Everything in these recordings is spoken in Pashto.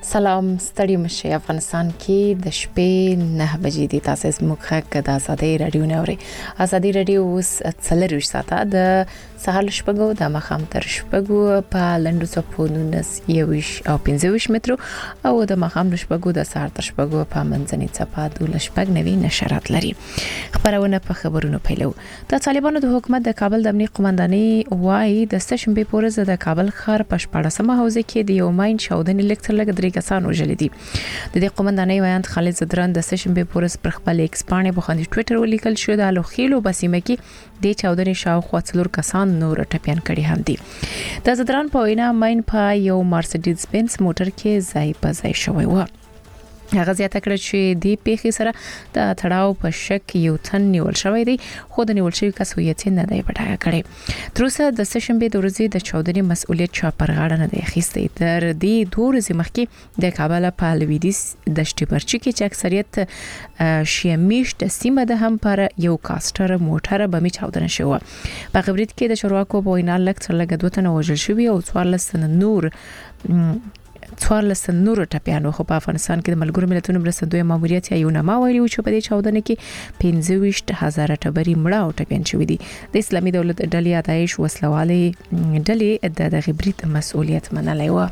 سلام ستړي مشه افغانستان کې د شپې 9 بجې د تاسو زموږ غږ د ازادي رادیو نوري ازادي رادیو اوس څلروي ساته د سهار شپږو د مخام تر شپږو په لندو صفونو نس یوش او 25 مترو او د مخام شپږو د سهار تر شپږو په منځني صفه د شپږ نوي نشرات لري خبرونه په خبرونو پیلو د طالبانو د حکومت د کابل د امنیت قومنداني وای د سشنبه پورز د کابل ښار په 14مه حوزه کې د یومین شاودنې لیکتر لګ درې کسان وژل دي د دې قومندانۍ ویاند خالد زدران د سشنبه پورز پر خپل ایکس باندې په خندي ټوئیټر ولیکل شو د لوخیلو بسیمه کې د چاودنې شاوخوا څلور کسان نور ټپيان کړي هم دي د زدران په وینا ماین په یو مرسيډیز بنز موټر کې ځای په ځای شوی و هغه زیاته کړ چې د پیښې سره د تړاو په شک یو تن نیول شوی دی خو د نیول شوی کس هویت نه دی پټه کړی تر اوسه د سشنبه د ورځې د چاودنې مسؤلیت چا پر غاړه نه دی اخیستی تر دې 2 ورځې مخکې د کابل په لویدیس د شټپرچی کې چې اکثریت شیمیش د سیمه د هم پر یو کاستر موټر بمي چاودنه شو په خبرید کې د شروعکو په وینا لکتر لګدوتنه وژل شوی او 14 نور نور ټپيانو خو په افغانستان کې د ملګرو ملتونو مرستندوی ماموریت یو نامه ویلي چې په دې چاودنه کې 25,000 ټبري مړه او ټپيان شوی دي د اسلامي دولت ډلې داعش وسلوالي ډلې د غبريت مسؤلیت منلای و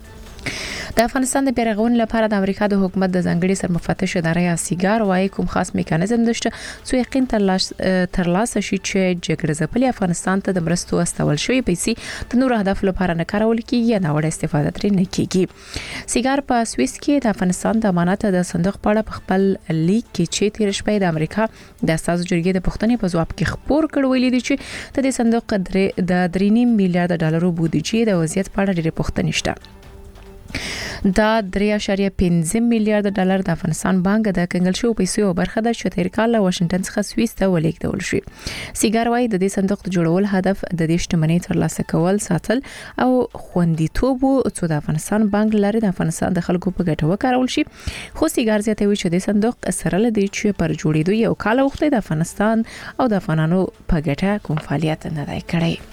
د افغانستان د پیرغون لپاره د امریکا د حکومت د ځنګړي سرمفتش ادارې سیګار وايي کوم خاص میکانیزم نشته چې یقین ترلاسه شي چې جګړه ځپلي افغانستان ته د مرستو استول شوی پیسې د نور اهداف لپاره نه کارول کیږي یا نه وړ استفاده ترې نه کیږي سیګار په سويس کې د افغانستان د امانت د صندوق په اړه خپل لیک کې چې تیر شپه د امریکا د اساس جرګې د پښتنې په ځواب کې خبر کړ ویلي دي چې د دې صندوق د 3.5 میلیارډ ډالرو بودیجه د وضعیت په اړه ډېر پښتنې شته دا 3.5 میلیارډ ډالر د افغانستان بانک د کنګل شو پیسو برخه ده چې تیر کال له واشنگټن څخه سويس ته ولیکدول شو سیګار وايي د دې صندوق د جوړول هدف د دې شتمنۍ ترلاسه کول ساتل او خوندیتوب چې د افغانستان بانک لري د افغانستان د خلکو په ګټه وکړول شي خو سیګار زیاتوي چې د صندوق سره لدی چې پر جوړېدو یو کال وخت د افغانستان او د افغانانو په ګټه کوم فعالیت نه دی کړی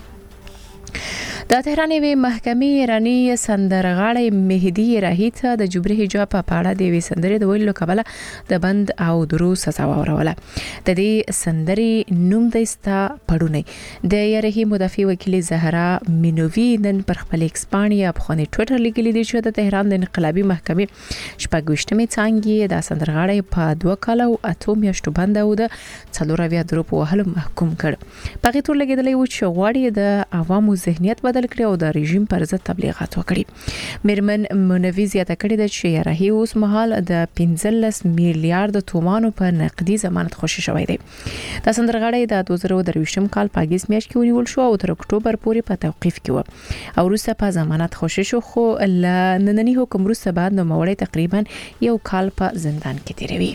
د تهران وی محکمې ایرانی سندرغاړی مهدی راهی ته د جبري حجاب په اړه د وی سندرې د ویلو کبله د بند او درو سزا وروله د دې سندرې نوم د استا پړونی د یارهی مدافع وکیل زهرا مینووی نن پر خپل ایکسپانیا په خونی ټوئیټر لیکلی دی چې د تهران د انقلابي محکمې شپږشتمې څنګه د سندرغاړی په 2 کال او 8 میاشتو بند او د 4 درو په وهلو محکوم کړ په غیتور لګیدلی و چې غواړي د عوامو ذهنیت بدل کړي او د رژیم پر ضد تبلیغات وکړي میرمن منوي زیاته کړې ده چې راهي اوس مهال د 15 میلیارډ تومانو په نقدي ضمانت خوشی شوی دی د سندرغاړی د 2023 کال په اگست میاشت کې ونیول شو او تر اکتوبر پورې په توقيف کې و او وروسته په ضمانت خوشی شو خو نننی حکم وروسته بعد نو موړی تقریبا یو کال په زندان کې تیروي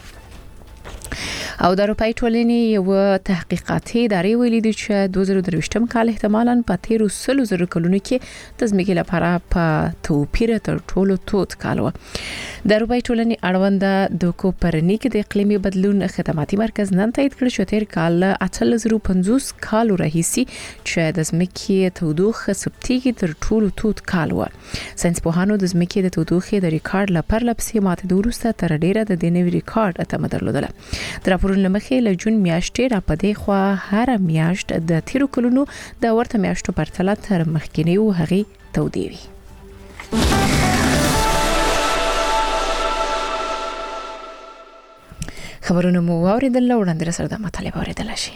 او د اروپای ټولنې یو تحقیقاتي ادارې ویلي دي چې 2023 کال احتمالاً په 1300 کلونو کې د ځمکې لپاره په توپیر تر ټولو توت کال و د اروپای ټولنې اړوند د کوپرنیک د اقلیمي بدلون خدماتي مرکز نن تایید کړ چې تیر کال 850 کال راهیسي چې د ځمکې تودوخه ثبتېږي تر ټولو توت کال و ساينسپوهانو د ځمکې د تودوخې د ریکارډ لپاره لپسې ماته د ورسته تر ډیره د دنیوي ریکارډ اتمه درلودله د راپورونو مخې له جون میاشتې را پدې خو هر میاشت د تیرو کلونو د ورته میاشتو پرتله تر مخکینیو هغه تودې وي خبرونه مو اوریدل وړاندې سره د مطالبه اوریدل شي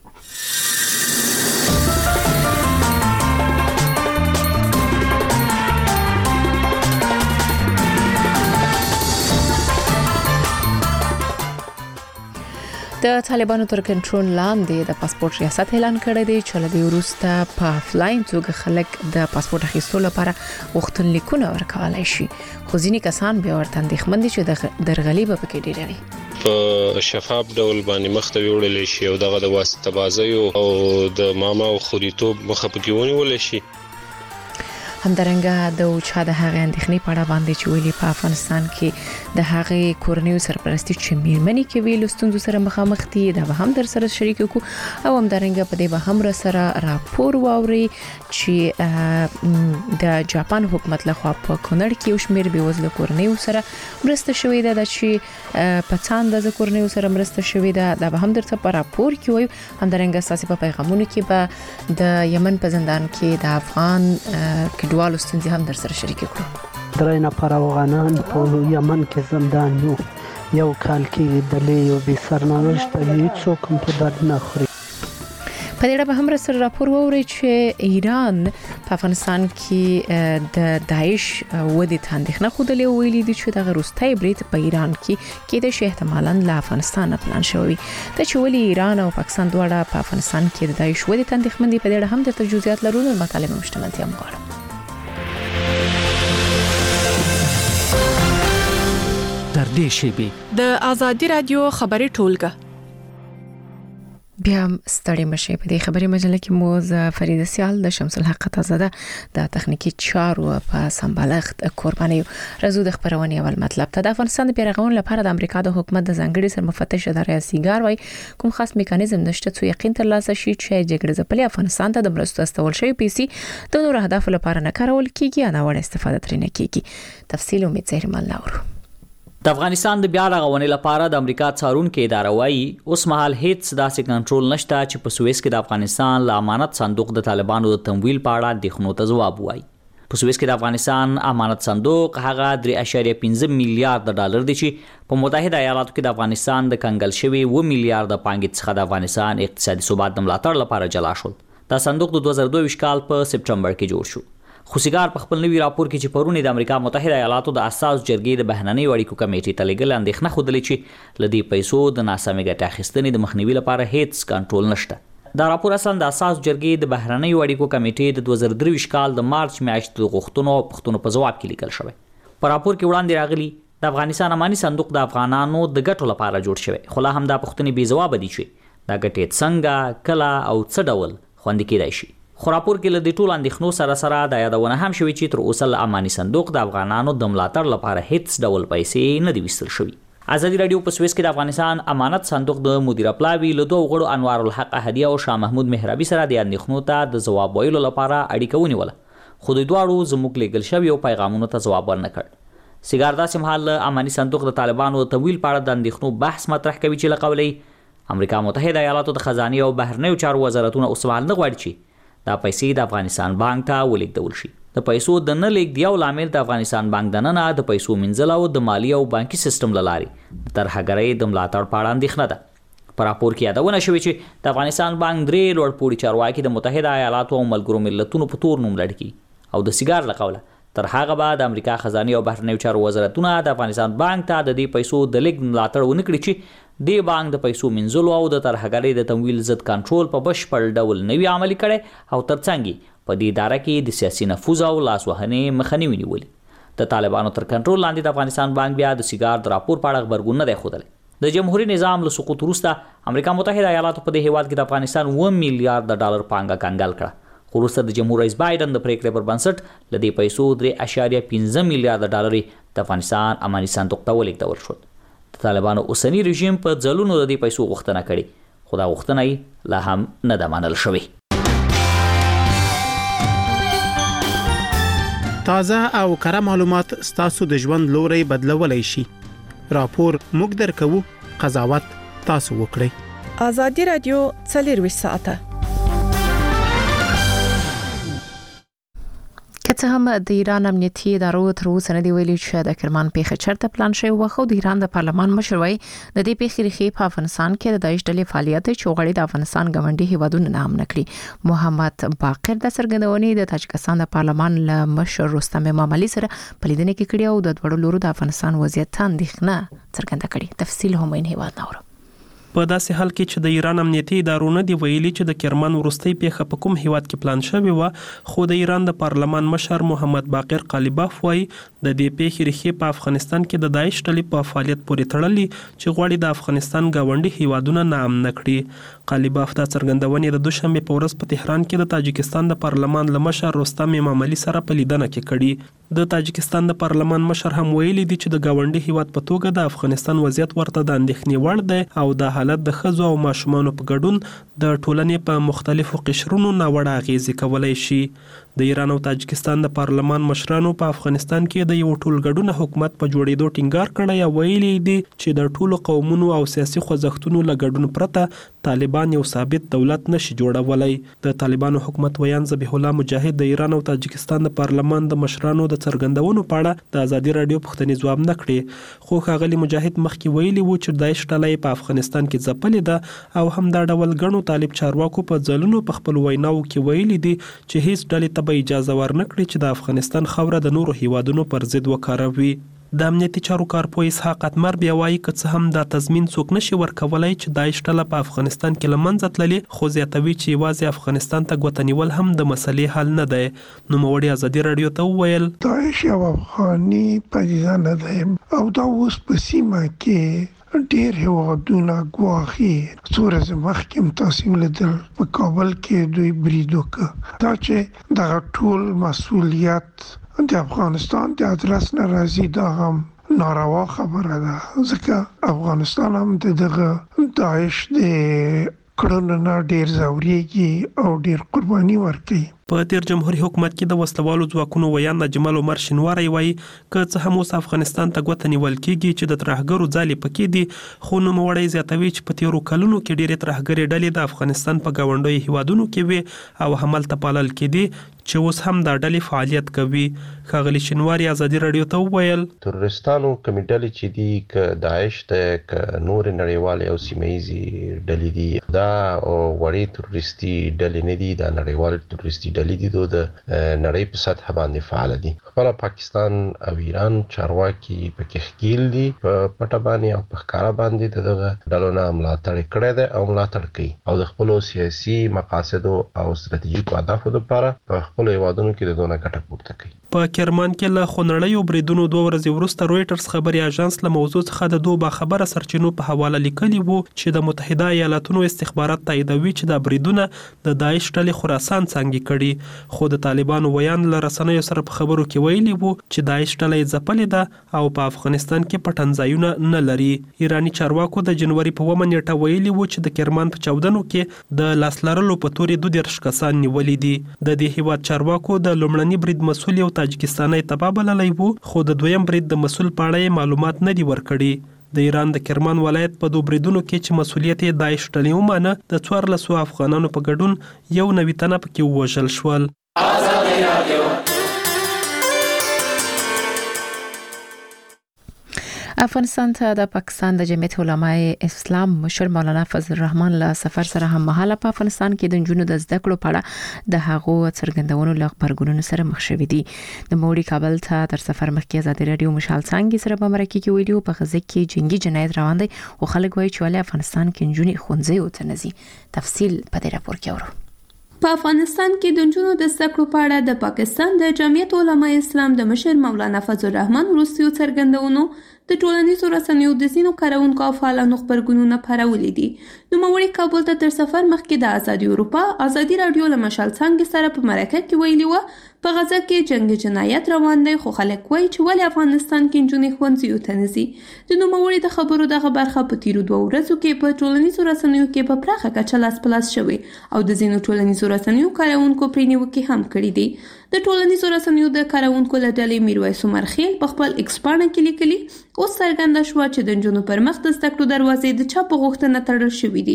د طالبانو تر کنټرول لاندې د پاسپورت ریاست اعلان کړی دی چې له دې وروسته په افلاین توګه خلک د پاسپورت اخیستلو لپاره غوښتنلیکونه ورکولای شي خو ځینې کسان بیا ورته اندېښمن دي چې درغلي به پکې ډېره وي په شفاف ډول باندې مخ ته وړل شي او دغه د واسطه بازي او د ماما او خوريتوب مخه پکې ونیول شي همدارنګه د اوچا د هغه اندېښنې په اړه باندې چې ویلي په افغانستان کې د هغه کورنیو سرپرستی چې میرمنې کې ویل ستونزو سره مخامخ دي دا به هم در سره شریک کو او همدارنګه په دې به هم سره راپور واوري چې د جاپان حکومت لخوا په کونړ کې یو شمېر بېوزله کورنیو سره مرسته شوې ده چې په څاند د کورنیو سره مرسته شوې ده دا به هم درته په راپور کې وایي همدارنګه اساسي په پیغامونو کې به د یمن په زندان کې د افغان کډوالو ستونزې هم در سره شریک کړو درې نفر افغانان په یمن کې زندان یو کال کې د لیو به سرنوشت هیڅوک هم په درد نه خوري. په دې اړه به هم سره راپور ووري چې ایران په افغانستان کې د داعش ودی تاندخنه خودلې ویلي دي چې د روسي برید په ایران کې د احتمالاً له افغانستان پلان شوی د چولي ایران او پاکستان دواړه په افغانستان کې د داعش ودی تاندخمندي په دې اړه هم د تجزیات لرونکو مطالبه مشتملتیا مغواړم. در دې شیبه د ازادي رادیو خبري ټولګه بیا ستړي مشه په دې خبري مجله کې مو ز فرید سیال د شمس الحق تازه د تخنیکی چارو په سمبالښت قرباني رزو د خبرونې اول مطلب ته د افغانستان د پیرغون لپاره د امریکا د حکومت د ځنګړي سرمفتش ادارې سیګار وای کوم خاص میکانیزم نشته چې یقین ترلاسه شي چې جګړه ځپلي افغانستان ته د مرستو استول شوی پیسې د نور اهداف لپاره نه کارول کیږي یا نه وړ استفاده ترې نه کیږي. تفصیل امید زهرمل لاورو. د افغانستان د بیا رغونې لپاره د امریکا څارونکو اداره وايي اوس مهال هیڅ داسې کنټرول نشته چې په سویس کې د افغانستان ل امانت صندوق د طالبانو د تمویل په اړه د خنو ته جواب وایي. په سویس کې د افغانستان امانت صندوق هغه 3.15 میلیارډ ډالر دی چې په متحده ایالاتو کې د افغانستان د کنګل شوی 2 میلیارډ پانګې څخه د افغانستان اقتصادي ثبات د ملاتړ لپاره جلا شول. دا صندوق د 2022 کال په سپټمبر کې جوړ شو. خوسیګار په خپل نوی راپور کې چې پرونی د امریکا متحده ایالاتو د اساس جرګې د بهرنۍ اړیکو کمیټې ته لګل اندېښنه خوده چې لدی پیسو د ناسمې ګټې اخیستنې د مخنیوي لپاره هیڅ کنټرول نشته. دا راپور اصلا د اساس جرګې د بهرنۍ اړیکو کمیټې د 2023 کال د مارچ میاشتې د غوښتنو او پوښتنو په جواب کې لیکل شوی. په راپور کې وړاندې راغلي د افغانستان اماني صندوق د افغانانو د ګټو لپاره جوړ شوی خو لا هم دا پوښتنې بې جواب دي چې دا ګټې څنګه کله او څه ډول خوندي کېدای شي. خو راپور کې له دې ټول اندېښنو سره د یادونه هم شوی چې تر اوسه اماني صندوق د افغانانو د ملاتړ لپاره هیڅ ډول پیسې نه دی وستل شوی. ازادي رادیو په سویس کې د افغانستان امانت صندوق د مدیر پلاوی له دوه غړو انوار الحق احدیه او شاه محمود مهرابي سره د اندېښنو ته د جواب ویلو لپاره اړیکه ونیوله خو دوی دواړو زموږ لیږل شوی او پیغامونو ته جواب ورنکړ. سیګار داسې مهال اماني صندوق د طالبانو د تمویل په اړه د اندېښنو بحث مطرح کوي چې لقولي امریکا متحده ایالاتو د خزانه او بهرنیو چارو وزارتونو اوسمهال نه غواړي چې دا پیسې د افغانستان بانک ته ولېږدول شي. د پیسو د نه لیږد یو لامل د افغانستان بانک دننه د پیسو منځل او د مالی او بانکي سیستم لاري د ترهګرۍ د ملاتړ په اړه اندېښنه ده. په راپور کې یادونه شوې چې د افغانستان بانک 3 لوړ پوړي چارواکي د متحده ایالاتو او ملګرو ملتونو په تور نوم لړ کی او د سیګار لقوله تر هغه بعد د امریکا خزانه او بهرنیو چارو وزارتونه د افغانستان بانک ته د دې پیسو د لیږد ملاتړ ونکړي چې د بانک د پیسو منځلو او د ترهګرۍ د تمویل ضد کنټرول په بشپړ ډول نوي عملي کړي او ترڅنګ په دې اداره کې د سیاسي نفوذ او لاسوهنې مخنیوي نیولې. د طالبانو تر کنټرول لاندې د افغانستان بانک بیا د سیګار د راپور په اړه خبرګون نه دی ښودلی. د جمهوریت نظام له سقوط وروسته امریکا متحده ایالاتو په دې هیواد کې د افغانستان 1 میلیارډ ډالر پانګه کنګل کړه. خو وروسته د جمهور رئیس بایدن د پریکړې پر بنسټ له دې پیسو 3.15 میلیارډ ډالر د افغانستان اماني صندوق ته ولېږدول شول. د طالبانو اوسنی رژیم په ځلونو د دې پیسو غوښتنه کړې خو دا غوښتنه یې لا هم نه ده منل شوې. تازه او کره معلومات ستاسو د ژوند لوري بدلولای شي. راپور موږ درکو، قضاوت تاسو وکړئ. ازادي رادیو 24 ساعته. که هم د ایران امنیتي ادارو تر اوسه نه دی ویلي چې د کرمان پیښه چرته پلان شوی و خو د ایران د پارلمان مشر وایي د دې پیښې ریښې په افغانستان کې د داعش ډلې فعالیت چې غړي د افغانستان ګاونډي هیوادونو نام نکړي. محمد باقر د سرګندونې د تاجکستان د پارلمان له مشر رستم امامعلی سره پلیدنه کې کړی او د دوړو لورو د افغانستان وضعیت ته اندېښنه څرګنده کړې. تفصیل هم این هیواد نورو. په داسې حال کې چې د ایران امنیتي ادارو نه دی ویلي چې د کرمان وروستۍ پیښه په کوم هیواد کې پلان شوې و، خو د ایران د پارلمان مشر محمد باقر قالیباف وایي د دې پیښې ریښې په افغانستان کې د داعش ډلې په فعالیت پورې تړلې چې غواړي د افغانستان ګاونډي هیوادونه ناامن کړي. قالیباف دا څرګندونې د دوشنبه په ورځ په تهران کې د تاجکستان د پارلمان له مشر رستم امامعلی سره په لیدنه کې کړي. د تاجکستان د پارلمان مشر هم ویلي دی چې د ګاونډي هیواد په توګه د افغانستان وضعیت ورته د اندېښنې وړ دی او دا حالت د ښځو او ماشومانو په ګډون د ټولنې په مختلفو قشرونو ناوړه اغیزې کولی شي. د ایران او تاجکستان د پارلمان مشرانو په افغانستان کې د یو ټولګډونه حکومت په جوړېدو ټینګار کړی او ویلي دي چې د ټولو قومونو او سیاسي خوځښتونو له ګډون پرته طالبان یو ثابت دولت نشي جوړولی. د طالبانو حکومت ویان ذبیح الله مجاهد د ایران او تاجکستان د پارلمان د مشرانو د څرګندونو په اړه د ازادي راډیو پوښتنې ځواب نه کړې، خو ښاغلي مجاهد مخکې ویلي وو چې داعش ډله په افغانستان کې ځپلې ده او هم دا ډول ګڼو طالب چارواکو په ځلونو په خپل ویناو کې ویلي دي چې هیڅ ډلې ته به اجازه ورنکړي چې د افغانستان خاوره د نورو هیوادونو پر ضد وکاروي. د امنیتي چارو کارپوه اسحاق اتمر بیا وایي که څه هم دا تضمین څوک نشي ورکولی چې داعش ډله په افغانستان کې له منځه تللې، خو زیاتوي چې یوازې افغانستان ته ګوته نیول هم د مسلې حل نه دی. نوموړي ازادي راډیو ته وویل داعش یو افغاني پدیده نه دی او دا اوس په سیمه کې ډېر هیوادونه ګواښي. څو ورځې مخکې هم تاسو ولیدل په کابل کې دوی برید وکړ. دا چې دغه ټول مسؤلیت د افغانستان د ادرس نه راځي دا هم ناروا خبره ده، ځکه افغانستان هم دغه داعش د کړنو نه ډېر ځورېږي او ډېر قرباني ورکوي. په تیر جمهوریت حکومت کې د وسلوالو ځواکونو ویان نجمل عمر شینواری وایي که څه هم اوس افغانستان ته ګوته نیول کېږي چې د ترهګرو ځالې پکې دي، خو نوموړی زیاتوي چې په تیرو کلونو کې ډېرې ترهګرې ډلې د افغانستان په ګاونډیو هیوادونو کې وي او همالته پالل کېدي چې اوس هم دا ډلې فعالیت کوي. ښاغلي شینواری ازادي راډیو ته وویل تروریستانو کومې ډلې چې دي که داعش ده که نورې نړیوالې او سیمهییزې ډلې دي دا وړې تروریستي ډلې نه دي، دا نړیوالې تروریستي ډلې دي د نړۍ په سطح باندې فعال دي. خپل پاکستان او ایران چارواکي پکې ښکیل دي په پټه باندې او په ښکاره باندې دغه ډلو نه ملاتړ کړی دی او ملاتړ کوي او د خپلو سیاسي مقاصدو او ستراتیژیکو اهدافو لپاره په خپلو هیوادونو کې د دونه ګټه پورته کوي. په کرمان کې له خونړیو بریدونو 2 ورځې وروسته رویټرز خبري اژانس له موضوع څخه د 2 باخبره سرچینو په حواله لیکلي وو چې د متحده ایالاتونو استخبارات تاییدوي چې دا بریدونه د داعش ډلې خراسان څنګه کړي، خو د طالبانو ویان له رسنیو سره په خبرو کې ویلي وو چې داعش ډله یې ځپلې ده او په افغانستان کې پټنځایونه نه لري. ایرانی چارواکو د جنوري په 1 نیټه ویلي وو چې د کرمان په چاودنو کې د لاسلرلو په تورې 22 کسان نیولې دي. د دې هیواد چارواکو د لومړني برید مسؤل یو تاجکستاني تباه بللی وو، خو د دویم برید د مسؤل په اړه معلومات نه دي ورکړي. د ایران د کرمان ولایت په 2 بریدونو کې چې مسؤلیت یې داعش ډلې ومانه د 1400 افغانانو په ګډون یو 90 تنه پکې ووژل شول. افغانستان ته د پاکستان د جمعیت علماء اسلام مشر مولانا فضل الرحمن له سفر سره هم مهاله په افغانستان کې د نجونو د زده کړو په اړه د هغو څرګندونو له خبرګونونو سره مخ شوې دي. د موړي کابل ته تر سفر مخکې ازادي راډیو مشال څنګه سره په مرکه کې ویډیو په غزه کې جنگي جنایت روان دي او خلک وایي چې ولې افغانستان کې نجونې ښوونځي او تنزي. تفصیل په دې راپور کې اورو. په افغانستان کې د نجونو د زده کړو په اړه د پاکستان د جمعیت علماء اسلام د مشر مولانا فضل الرحمن وروستیو څرګندونو د ټولنیزو رسنیو د ځینو کارونکو او فعالانو خبرګونونه خپرولي دي. نوموړي کابل ته تر سفر مخکې د ازادي اروپا ازادي راډیو له مشال څنګه سره په مرکه کې ویلي و په غزه کې جنگي جنایت روان دی، خو خلک وایي چې ولې افغانستان کې نجونې ښوونځیو ته نه ځي. د نوموړي د خبرو دغه برخه په تیرو 2 ورځو کې په ټولنیزو رسنیو کې په پراخه کچه لاس په لاس شوې او د ځینو ټولنیزو رسنیو کارونکو پرې نیوکې هم کړې دي. د ټولنیزو رسنیو د کارونکو له ډلې میرویس عمر خیل په خپل ایکس پاڼه کې لیکلي اوس څرګنده شوه چې د نجونو پر مخ د زده کړو دروازې د چا په غوښتنه تړل شوې دي.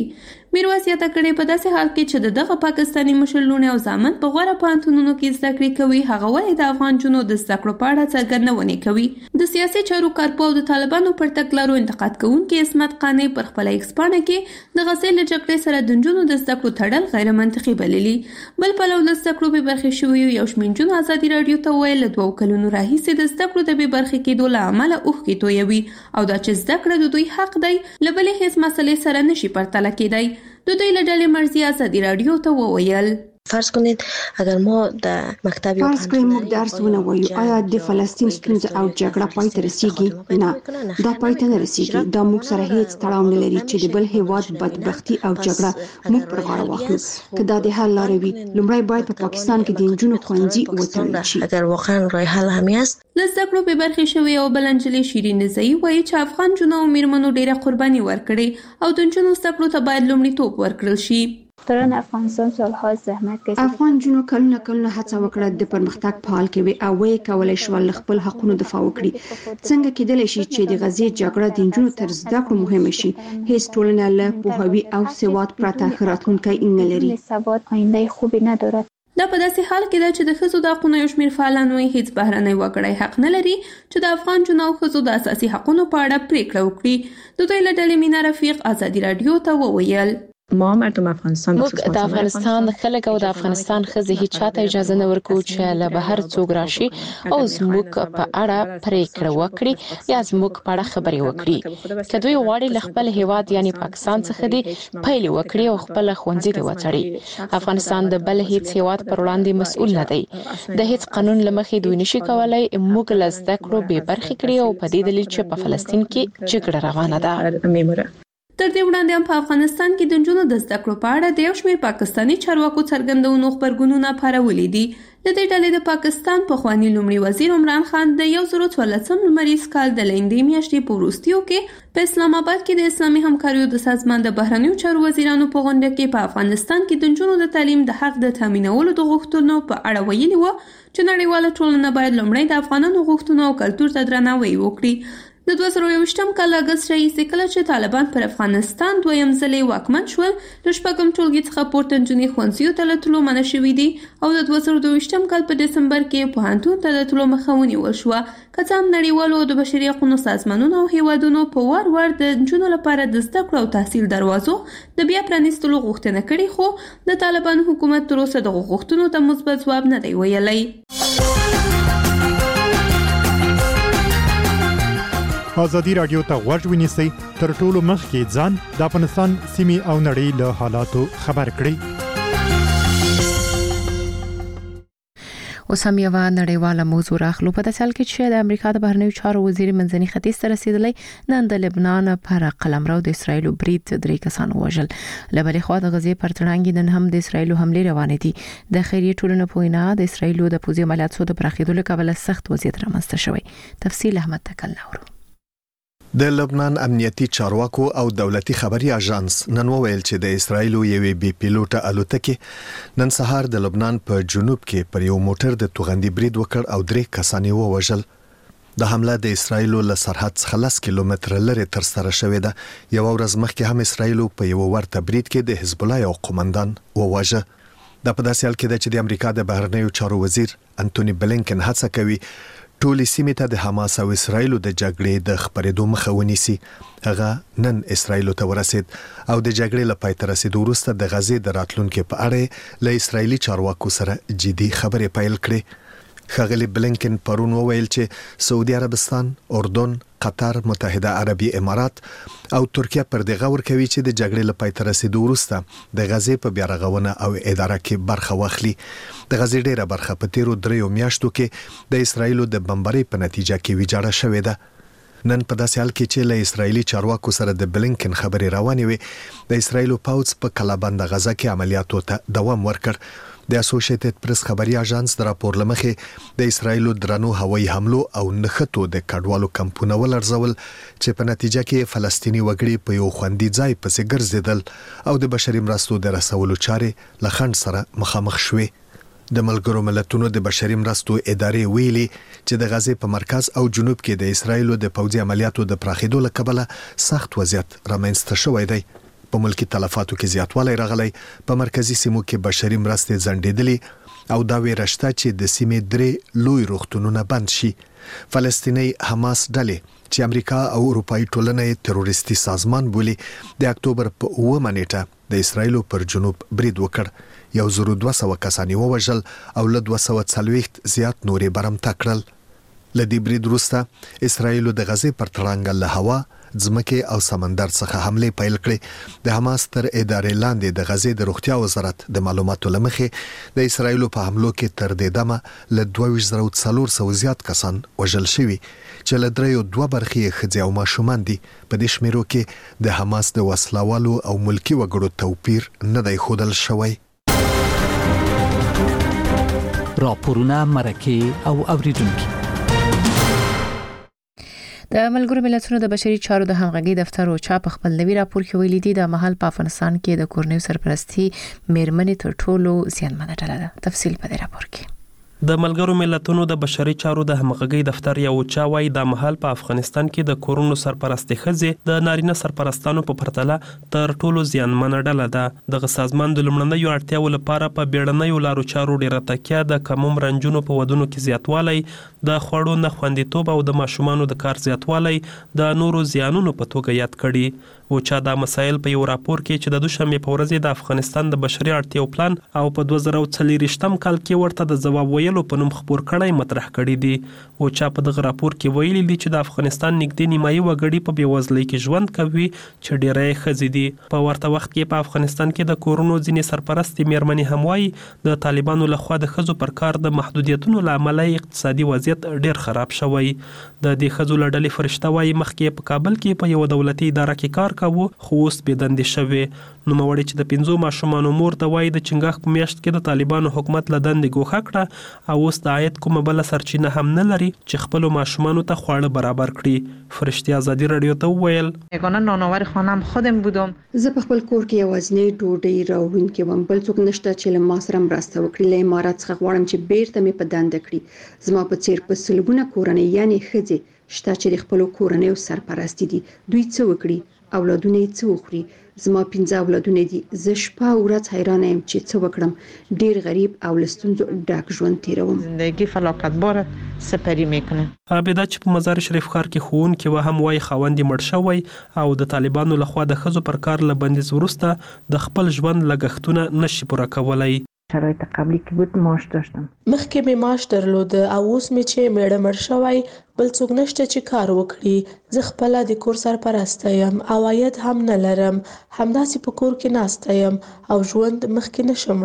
میرویس یاده کړې په داسې حال کې چې دغه پاکستاني مشر لوڼې او زامن په غوره پوهنتونونو کې زده کړې کوي، هغه ولې د افغان نجونو د زده کړو په اړه څرګندونې کوي. د سیاسي چارو کارپوه او د طالبانو پر تګلارو انتقاد کوونکي عصمت قانع پر خپله ایکس پاڼه کې د غزې له جګړې سره د نجونو د زده کړو تړل غیر منطقي بللي. بل پلو له زده کړو بې برخې شویو یو شمېر نجونو ازادي راډیو ته وویل له 2 کلونو راهیسې د زده کړو د بې برخې کېدو له امله اوښکې تویوي او دا چې زده کړه د دوی حق دی له بلې هیڅ مسئلې سره نشي پرتله کېدی. د دوی له ډلې مرضي ازادي راډیو ته وویل فرض کنید اگر ما در مکتب یا فرض کنید موږ درس ونه وایو، آیا د فلسطین ستونزه او جګړه پای ته رسیږي؟ نه، دا پای ته نه رسیږي. دا موږ سره هیڅ تړاو نه لري چې د بل هیواد بدبختی او جګړه موږ پر غاړه واخلو. که دا د حل لاره وي، لومړی باید په پاکستان کې د نجونو ښوونځي وتړل شي. اگر واقعا راه حل هم است. له زده کړو بې برخې شوې او بله نجلۍ شیرین رضایي وایي چې افغان نجونو او میرمنو ډېره قرباني ورکړې او د نجونو زده کړو ته باید لومړیتوب ورکړل شي. افغان جنو کلونه هڅه وکړه د پرمختګ په حال کې وي او وایي کولای شول خپل حقونو دفاع وکړي. څنګه کېدلی شي چې د غزې جګړه د نجونو تر زده کړو مهمه شي؟ هیڅ ټولنه له پوهاوي او سواد پرته ښه راتلونکی نه لري. دا په داسې حال کې ده چې د ښځو د حقونو یو شمېر فعالان وایي هیڅ بهرنی وګړی حق نه لري چې د افغان نجونو او ښځو د اساسي حقونو په اړه پریکړه وکړي. د دوی له ډلې مینا رفیق ازادي راډیو ته وویل موږ د افغانستان خلک او د افغانستان ښځې هیڅ چاته اجازه نه ورکوو چې له بهر څوک راشي او زموږ په اړه پریکړه وکړي یا زموږ په اړه خبرې وکړي. که دوی غواړي له خپل هیواد یعنی پاکستان څخه دې پیل وکړي او خپل ښوونځي ته وتړي. افغانستان د بل هیڅ هیواد پر وړاندې مسؤل نه دی. د هیڅ قانون له مخې دوی نشي کولای موږ له زده کړو بې برخې کړي او په دې دلیل چې په فلسطین کې جګړه روانه ده. تر دې وړاندې هم په افغانستان کې د نجونو د زده کړو په اړه د یو شمېر پاکستاني چارواکو څرګندونو خبرګونونه خپرولي دي. د دې ډلې د پاکستان پخواني لومړي وزیر عمران خان د 2014 لمریز کال د لندې میاشتې په وروستیو کې په اسلام آباد کې د اسلامي همکاریو د سازمان د بهرنیو چارو وزیرانو په غونډه کې په افغانستان کې د نجونو د تعلیم د حق د تامینولو د غوښتنو په اړه ویلي و چې نړیواله ټولنه باید لومړی د افغانانو غوښتنو او کلتور ته درناوی وکړي. د 2021 کال اگست راهیسې کله چې طالبان پر افغانستان دویم ځلې واکمن شول، له شپږم ټولګي څخه پورته نجونې ښوونځیو ته له تلو منع شوي دي او د 2022 کال په دسمبر کې پوهنتون ته د تلو مخه ونیول شوه. که څه هم نړیوالو د بشري حقوقو سازمانونو او هیوادونو په وار د نجونو لپاره د زده کړو او تحصیل دروازو د بیا پرانیستلو غوښتنه کړې، خو د طالبان حکومت تر اوسه دغو غوښتنو ته مثبت ځواب نه دی ویلی. ازادي راډیو ته غوږ ونیسئ، تر ټولو مخکې ځان د افغانستان سیمې او نړۍ له حالاتو خبر کړئ. اوس هم یو نړیواله موضوع راخلو. په داسې حال کې چې د امریکا د بهرنیو چارو وزیر منځني ختیځ ته رسیدلی، نن د لبنان پر قلمرو د اسرایلو برید 3 کسان وژل. له بلې خوا د غزې پر تړانګې نن هم د اسرایلو حملې روانې دي. د خیریه ټولنو په وینا د اسرایلو د پوځي عملیاتو د پراخېدو له کبله سخت وضعیت رامنځته شوی. تفصیل احمد تکل نورو. د لبنان امنیتي چارواکو او دولتي خبري اژانس نن وویل چې د اسرایلو یوې بي پیلوټه الوتکې نن سهار د لبنان په جنوب کې پر یو موټر د توغندي برید وکړ او 3 کسان یې ووژل. د حمله د اسرایلو له سرحد څخه 10 کیلومتر لري تر سره شوې ده. یو ورځ مخکې هم اسرایلو په یو ورته برید کې د حزب الله یو قومندان وواژه. د په داسې حال کې د چې د امریکا د بهرنیو چارو وزیر انټونی بلینکن هڅه کوي ټولې سیمې ته د حماس او اسرایلو د جګړې د خبرېدو مخه ونیسي. هغه نن اسرایلو ته ورسید او د جګړې له پای ته رسیدو وروسته د غزې د راتلونکو په اړه له اسرایلی چارواکو سره جدي خبرې پیل کړې. ښاغلي بلینکن پرون وویل چې سعودي عربستان، اردن، قطر، متحده عربي امارات او ترکیه پر دغه ورکوي چې د جګړې له پای ته رسیدو وروسته د غزې په بیا رغونه او اداره کې برخه واخلي. د غزې ډیره برخه په تیرو 3 میاشتو کې د اسرایلو د بمبارۍ په نتیجه کې ویجاړه شوې ده. نن په داسې حال کې چې له اسرایلی چارواکو سره د بلینکن خبرې روانې وي، د اسرایلو پوځ په کلابند غزا کې عملیاتو ته دوام ورکړ. د اسوسییټډ پریس خبري اژانس د راپور لمخې د اسرایلو درنو هوایي حملو او نښتو د کډوالو کمپونه ولړزول چې په نتیجه کې فلسطینی وګړي په یو خوندي ځای پسې ګرځیدل او د بشري مرستو د رسولو چارې له خنډ سره مخامخ شوې. د ملګرو ملتونو د بشري مرستو ادارې ویلي چې د غزې په مرکز او جنوب کې د اسرایلو د پوځي عملیاتو د پراخېدو له کبله سخت وضعیت رامنځته شوی دی. په ملکی تلفاتو کې زیاتوالی راغلی، په مرکزی سیمو کې بشري مرستې ځنډېدلې او دا ویره شته چې د سیمې 3 لوی روغتونونه بند شي. فلسطینی حماس ډلې چې امریکا او اروپایي ټولنه یې تروریستي سازمان بولي، د اکتوبر په 9 نیټه د اسرایلو پر جنوب برید وکړ. 1200 کسان ووژل او له 240 زیات نورې برمته کړل. له دې برید وروسته اسرایلو د غزې پر تړانګل له هوا، ځمکې او سمندر څخه حمله پیل کړې. د حماس تر ادارې لاندې د غزې د روغتیا وزارت د معلوماتو لمخې د اسرایلو په حملو کې تر دې دمه له 2400 زیات کسان وژل شوي، چې له 3 برخې ښځې او ماشومان دي. په دې شمیرو کې د حماس د وسلوالو او ملکی وګړو توپیر نه دی ښودل شوی. راپورونه، مرکې او اوریدونکي. د ملګرو ملتونو د بشري چارو د همغږي دفتر او چا په خپل نوي راپور کې ویلي دي د مهال په افغانستان کې د کورنیو سرپرستی میرمنې تر ټولو زیانمنه ډله ده. تفصیل په دې راپور کې. د ملګرو ملتونو د بشري چارو د همغږي دفتر یو چا وايي د مهال په افغانستان کې د کورونو سرپرستی ښځې د نارینه سرپرستانو په پرتله تر ټولو زیانمنه ډله ده. دغه سازمان د لومړنیو اړتیاو لپاره په بیړنیو لارو چارو ډیره تکیه، د کموم رنجونو په ودونو کې زیاتوالی، د خوړو نه خوندیتوب او د ماشومانو د کار زیاتوالی د نورو زیانونو په توګه یاد کړي. او چا دا مسایل په یو راپور کې چې د دوشنبه په ورځ د افغانستان د بشري اړتیاو پلان او په 2024 کال کې ورته د جواب ویلو په نوم خبر کړی مطرح کړی دي. او چا په دغه راپور کې ویلي دي چې د افغانستان نږدې نیمایي وګړي په بیوزلۍ کې ژوند کوي، چې ډیری ښځې دي. په ورته وخت کې په افغانستان کې د کورونو ځینې سرپرستي میرمنې هم وایي د طالبانو لخوا د ښځو پر کار د محدودیتونو له امله اقتصادي وضعیت ډیر خراب شوی. د دې ښځو له ډلې فرشته وایي مخکې په کابل کې په یو دولتي اداره کې کار کاوه، خو اوس بې دندې شوی. نوموړی چې د 5 ماشومانو مور د وایي د چنګاښ په میاشت کې د طالبانو حکومت له دندې ګوښه کړه او اوس د عاید کومه بله سرچینه هم نه لري چې خپلو ماشومانو ته خواړه برابر کړي. فرشته ازادي رادیو ته وویل یگانه نانآور خانم خودم بودم. زه په خپل کور کې یوازینی ډوډۍ راوړونکې وم، بل څوک نشته چې له ما سره مرسته وکړي. له امارات څخه غواړم چې بیرته مې په دنده کړي. زما په څیر په سلګونه کورنۍ یعنی ښځې شته چې د خپلو کورنیو سرپرستی دي. دوی څه وکړي؟ اولادونه یې څه وخوري؟ زما 5 اولادونه دي. زه شپه او ورځ حیرانه یم چې څه وکړم. ډیر غریب او له ستونزو ډک ژوند تیروم. زندگی فلاکتبار سپری میکنه. عابده چې په مزار شریف ښار کې ښوونکې و هم وایي خاوند یې مړ شوی او د طالبانو لخوا د ښځو پر کار له بندیز وروسته د خپل ژوند لګښتونه نشي پوره کولی. شرایط قبلی کې بود معاش داشتم. مخکې مې معاش درلود او اوس مې چې میړه مړ شوی بل څوک نشته چې کار وکړي. زه خپل د کور سرپرسته یم او عاید هم نه لرم. همداسې په کور کې ناسته یم او ژوند مخکې نشم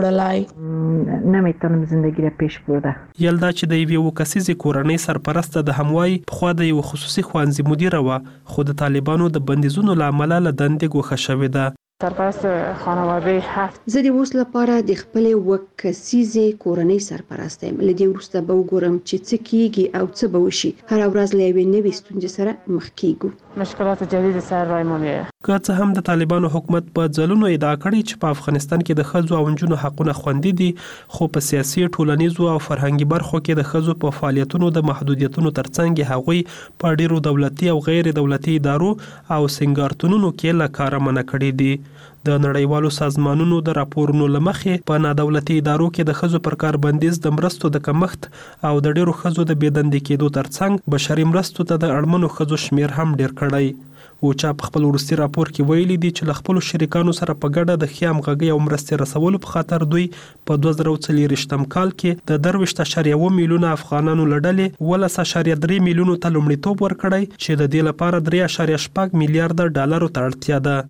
وړلی. نمیتونم زندگی را پیش برده. یلدا چې د یوې کسیزې کورنۍ سرپرسته د هموای پخوا د یو خصوصي ښوونځي مدیره وه، خو د طالبانو د بندیزونو له امله له دندې ګوښه شوې ده. سرپرست خانواده 7. زه د اوس لپاره د خپلې کسیزې کورنۍ سرپرست یم. له دې وروسته به وګورم چې څه کیږي او څه به وشي. هر ورځ له یوې نوې ستونزې سره مخ کیږو. مشکلات جدید سر رایمونی. که څه هم د طالبانو حکومت په ځلونو ادعا کړې چې په افغانستان کې د ښځو او نجونو حقونه خوندي دي، خو په سیاسي، ټولنیزو او فرهنګي برخو کې د ښځو په فعالیتونو د محدودیتونو ترڅنګ هغوی په ډیرو دولتي او غیر دولتي ادارو او سنګارتونونو کې له کاره منع کړي دي. د نړیوالو سازمانونو د راپورونو لمخې په نادولتي ادارو کې د ښځو پر کار بندیز د مرستو د کمښت او د ډیرو ښځو د بېدندې کېدو ترڅنګ بشري مرستو ته د اړمنو ښځو شمیر هم ډیر کړی. او چا په خپل وروستي راپور کې ویلي دي چې له خپلو شریکانو سره په ګډه د ښې همغږۍ او مرستې رسولو په خاطر دوی په 2024 کال کې د 23.1 میلیونه افغانانو له ډلې 12.3 میلیونو ته لومړیتوب ورکړی چې د دې لپاره 3.8 میلیارډ ډالرو ته اړتیا ده.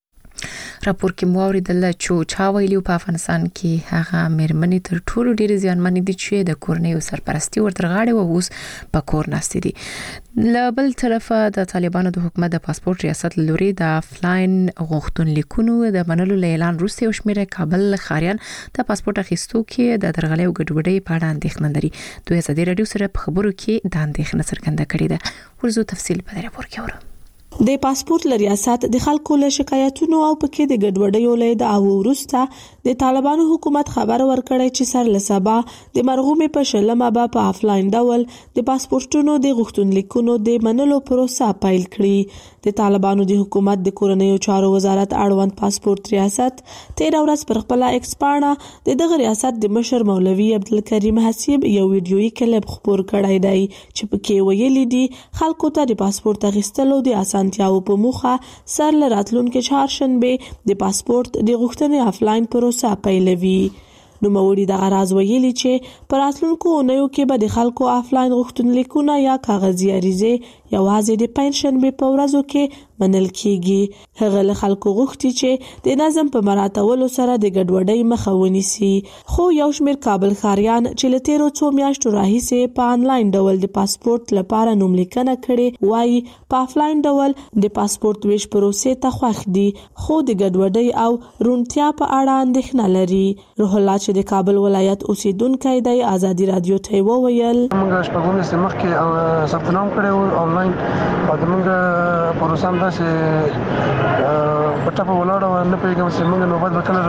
راپور کې مو اوریدل چې چا ویلي په افغانستان کې هغه میرمنې تر ټولو ډېر زیانمنې دي چې د کورنیو سرپرستی ورته غاړه و اوس په کور ناستې دي. له بل طرفه د طالبانو د حکومت د پاسپورت ریاست لوري د افلاین غوښتنلیکونو د منلو اعلان وروسته یو شمېر کابل ښاریان د پاسپورت اخیستو کې د درغلۍ او ګډوډۍ په اړه اندېښنه لري. دوی ازادي رادیو سره په خبرو کې د اندېښنه څرګنده کړې ده. ورزو تفصیل په راپور کې اورو. د پاسپورت لریاست د خلکو له شکایتونو او پکې د ګډوډیو له دعاو وروسته د طالبانو حکومت خبر ورکړی چې سر له سبا د مرغومې په شلمه به په آفلاین ډول د پاسپورتونو د غوښتنلیکونو د منلو پروسه پیل کړي. د طالبانو د حکومت د کورنیو چارو وزارت اړوند پاسپورت ریاست 13 ورځ پر خپل ایکس پاڼه دغه ریاست د مشر مولوي عبدالکریم حسیب یو ویډیويي کلیپ خپور کړی دی چې پکې ویلي دي خلکو ته د پاسپورت اخیستلو د اسانتیاو په موخه سر له راتلونکي چهارشنبه د پاسپورت د غوښتنې آفلاین پروسه پیلوي. نوموړي دغه راز ویلي چې پر راتلونکو اونیو کې به د خلکو آفلاین غوښتنلیکونه یا کاغذي عریضې یوازې د پنځشنبه په ورځو کې منل کیږي. هغه له خلکو غوښتي چې د نظم په مراعاتولو سره د ګډوډۍ مخه ونیسي. خو یو شمېر کابل ښاریان چې له تیرو څو میاشتو راهیسې په انلاین ډول د پاسپورت لپاره نوملیکنه کړي وایي په آفلاین ډول د پاسپورت ویش پروسې ته خوښ دي خو د ګډوډۍ او رونتیا په اړه اندېښنه لري. روح الله چې د کابل ولایت اوسیدونکی دی آزادي رادیو ته وویل موږ شپږم سه مخکې او ثبت نام کړو آنلاین او موږ پروسه هم داسې پټه په ولاړه نه پیګم چې موږ نوبت وکړل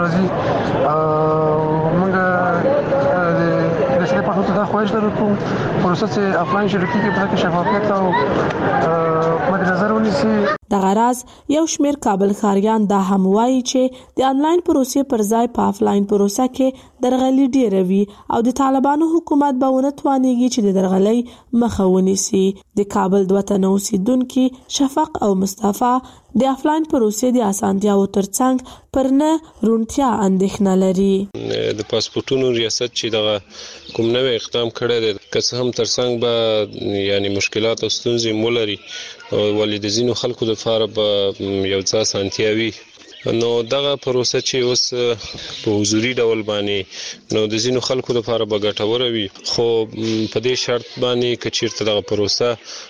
راځي موږ د رسمي په توګه دا خواهش لرو کوم پروسه چې آفلاین شروع کیږي په کې شفافیت او مد نظر ونیسي. دغه راز یو شمېر کابل ښاریان دا هم وایي چې د انلاین پروسې پر ځای په آفلاین پروسه کې درغلي ډیره وي او د طالبانو حکومت به ونه توانیږي چې د درغلۍ مخه ونیسي. د کابل د وطن اوسیدونکو شفق او مصطفی د آفلاین پروسې د اسانتیاو ترڅنګ پر نه رونتیا اندېښنه لري. د پاسپورتونو ریاست چې دغه کوم نوې اقدام کړی دی که څه هم ترڅنګ به یعنی مشکلات او ستونزې مولري ولې د ځینو خلکو لپاره به یو څه اسانتیاوي نو دغه پروسه چې اوس په حضوري ډول باندې نو د ځینو خلکو لپاره به ګټوره وي خو په دې شرط باندې چې چیرته دغه پروسه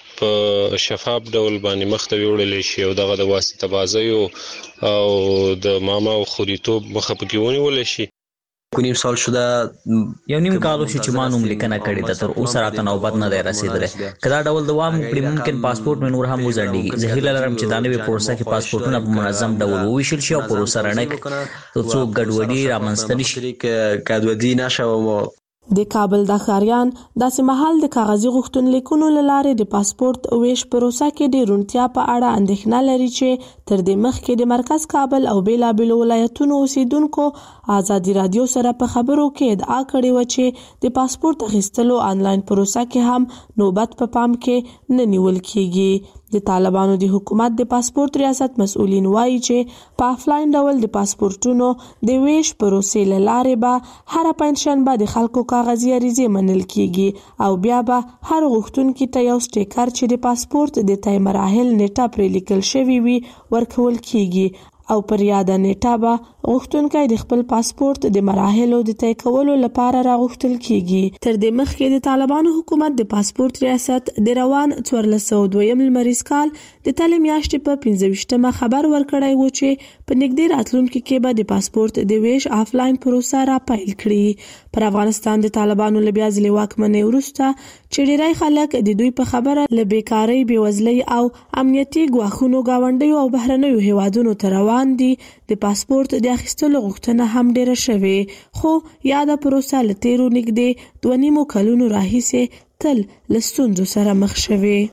په شفاف ډول باندې مخته وړل شي او دغه د واسطه بازي او د ماما او خوريتوب مخه پکې ونیول شي. کنیم سال شده یو نیم کالو چې ما نوم لیکنه کړې ده تر اوسه راته نوبت نه دی رسیدلی. که دا ډول دوام وکړي ممکن پاسپورت مې نور هم وځنډېږي. زه هیله لرم چې دا نوې پروسه کې پاسپورتونه په منظم ډول وویشل شي او پروسه رڼه تر څو ګډوډي رامنځته نه شي. ګډوډي نشه. د کابل د ښاریان داسې مهال د کاغذي غوښتنلیکونو له لارې د پاسپورت ویش پروسه کې د رونتیا په اړه اندېښنه لري چې تر دې مخکې د مرکز کابل او بیلابیلو ولایتونو اوسیدونکو آزادي رادیو سره په خبرو کې ادعا کړې و چې د پاسپورت اخیستلو آنلاین پروسه کې هم نوبت په پام کې نه نیول کیږي. د طالبانو د حکومت د پاسپورت ریاست مسؤلین وایي چې په آفلاین ډول د پاسپورتونو د ویش پروسې له لارې به هر پنځشنبه د خلکو کاغذي عریضې منل کیږي او بیا به هر غوښتونکي ته یو سټیکر چې د پاسپورت د تای مراحل نیټه پرې لیکل شوی وي ورکول کیږي او پر یاده نیټه به غوښتونکی د خپل پاسپورت د مراحلو د طی کولو لپاره راغوښتل کیږي. تر دې مخکې د طالبانو حکومت د پاسپورت ریاست د روان 1402 لمریز کال د تل میاشتې په 15مه خبر ورکړی و چې په نږدې راتلونکي کې به د پاسپورت د ویش آفلاین پروسه را پیل کړي. پر افغانستان د طالبانو له بیا ځلې واکمنۍ وروسته چې ډیری خلک د دوی په خبره له بیکارۍ بېوزلۍ او امنیتي ګواښونو ګاونډیو او بهرنیو هیوادونو ته روان دي د پاسپورت د اخیستلو غوښتنه هم ډیره شوې خو یاده پروسه له تیرو نږدې 2.5 کلونو راهیسې تل له ستونزو سره مخ شوې.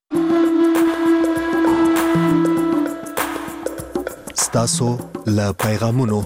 ستاسو له پیغامونو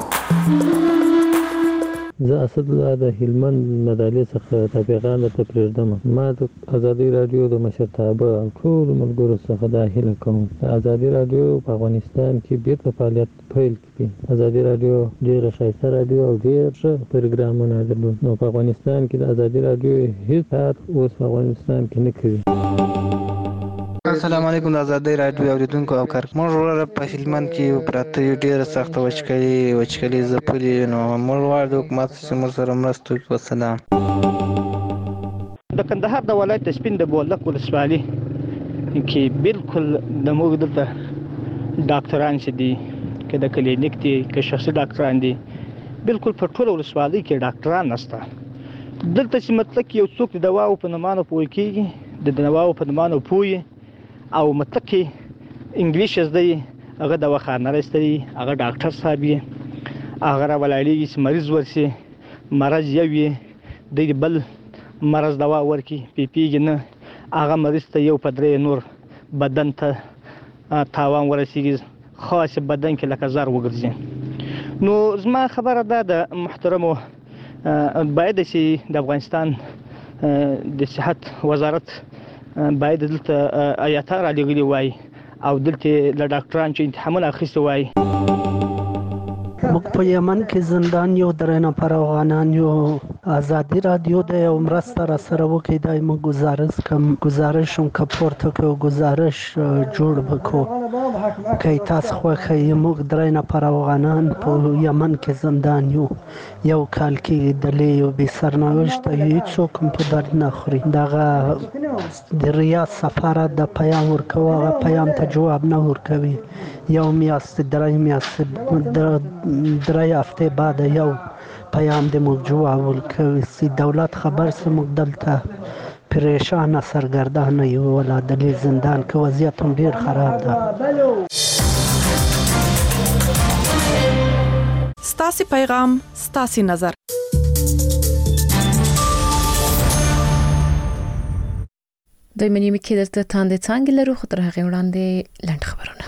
زه اسدالله د هلمند مدالې څخه د پیغام ته پرېږدم. ما د ازادي رادیو د مشرتابه او ټولو ملګرو څخه دا هیله کوم د ازادي رادیو په افغانستان کې بیرته فعالیت پیل کړي. ازادي رادیو ډېره ښایسته رادیو او ډېر ښه پروګرامونه درلود نو په افغانستان کې د ازادي رادیو هیڅ کار اوس په افغانستان کې نه کوي. السلام علیکم. د ازادي رادیو اوریدونکو او کارکمن ورور په هلمند کې پراته ډیره سخت وچکلي زپلي نو موږ غواړو حکومت چې موږ سره مرسته وکړي. والسلام. د کندهار د ولایت سپین د بولدک ولسوالي کې بالکل د موږ دلته ډاکټران چې دي که د کلینیک دي که شخصي ډاکټران دي بالکل په ټوله ولسوالۍ کې ډاکټران نشته. دلته چې مطلق یو څوک د دواو په نومانو پوه کېږي د دواو په نومانو پوهي او مطلق انګلیش زده هغه د وخانه راستي هغه ډاکټر صاحب یې هغه را ولایلی چې مریض ورسي مرض یوي د بل مرض دوا ورکی پیږي نه هغه مریض ته یو پدری نور بدن ته تاوان ورسیږي خاص بدن کې لکه زار وګرځي. نو زما خبره ده د محترمو باید چې د افغانستان د صحت وزارت باید دلته آیات را لګولي وای او دلته د ډاکټرانو چې امتحان اخیسته وای. موږ په یمن کې زندان یو درې نفر افغانان یو ازادي رادیو د یو مرسته را سره وکړي دا موږ گزارش هم کپورته کو گزارش جوړ وکړو که تاسو خوښه موږ درې نفر افغانان په یمن کې زندان یو کال کې د لیو به سرنوشت هیڅ کوم په درد نه خوري دغه د ریاض سفارت د پیام ورکوه پیام ته جواب نه ورکوي یو میاشت درې هفته بعد یو پیام د موږ جواب ورکوي چې دولت خبر سره موږ دلته پریشان سرګردانه یو ولا د زندان کې وضعیت هم ډیر خراب ده. ستاسو پیغام ستاسو نظر. دوی منی کې درته تاندې څنګه لرو خو تر هغه وړاندې لنډ خبرونه.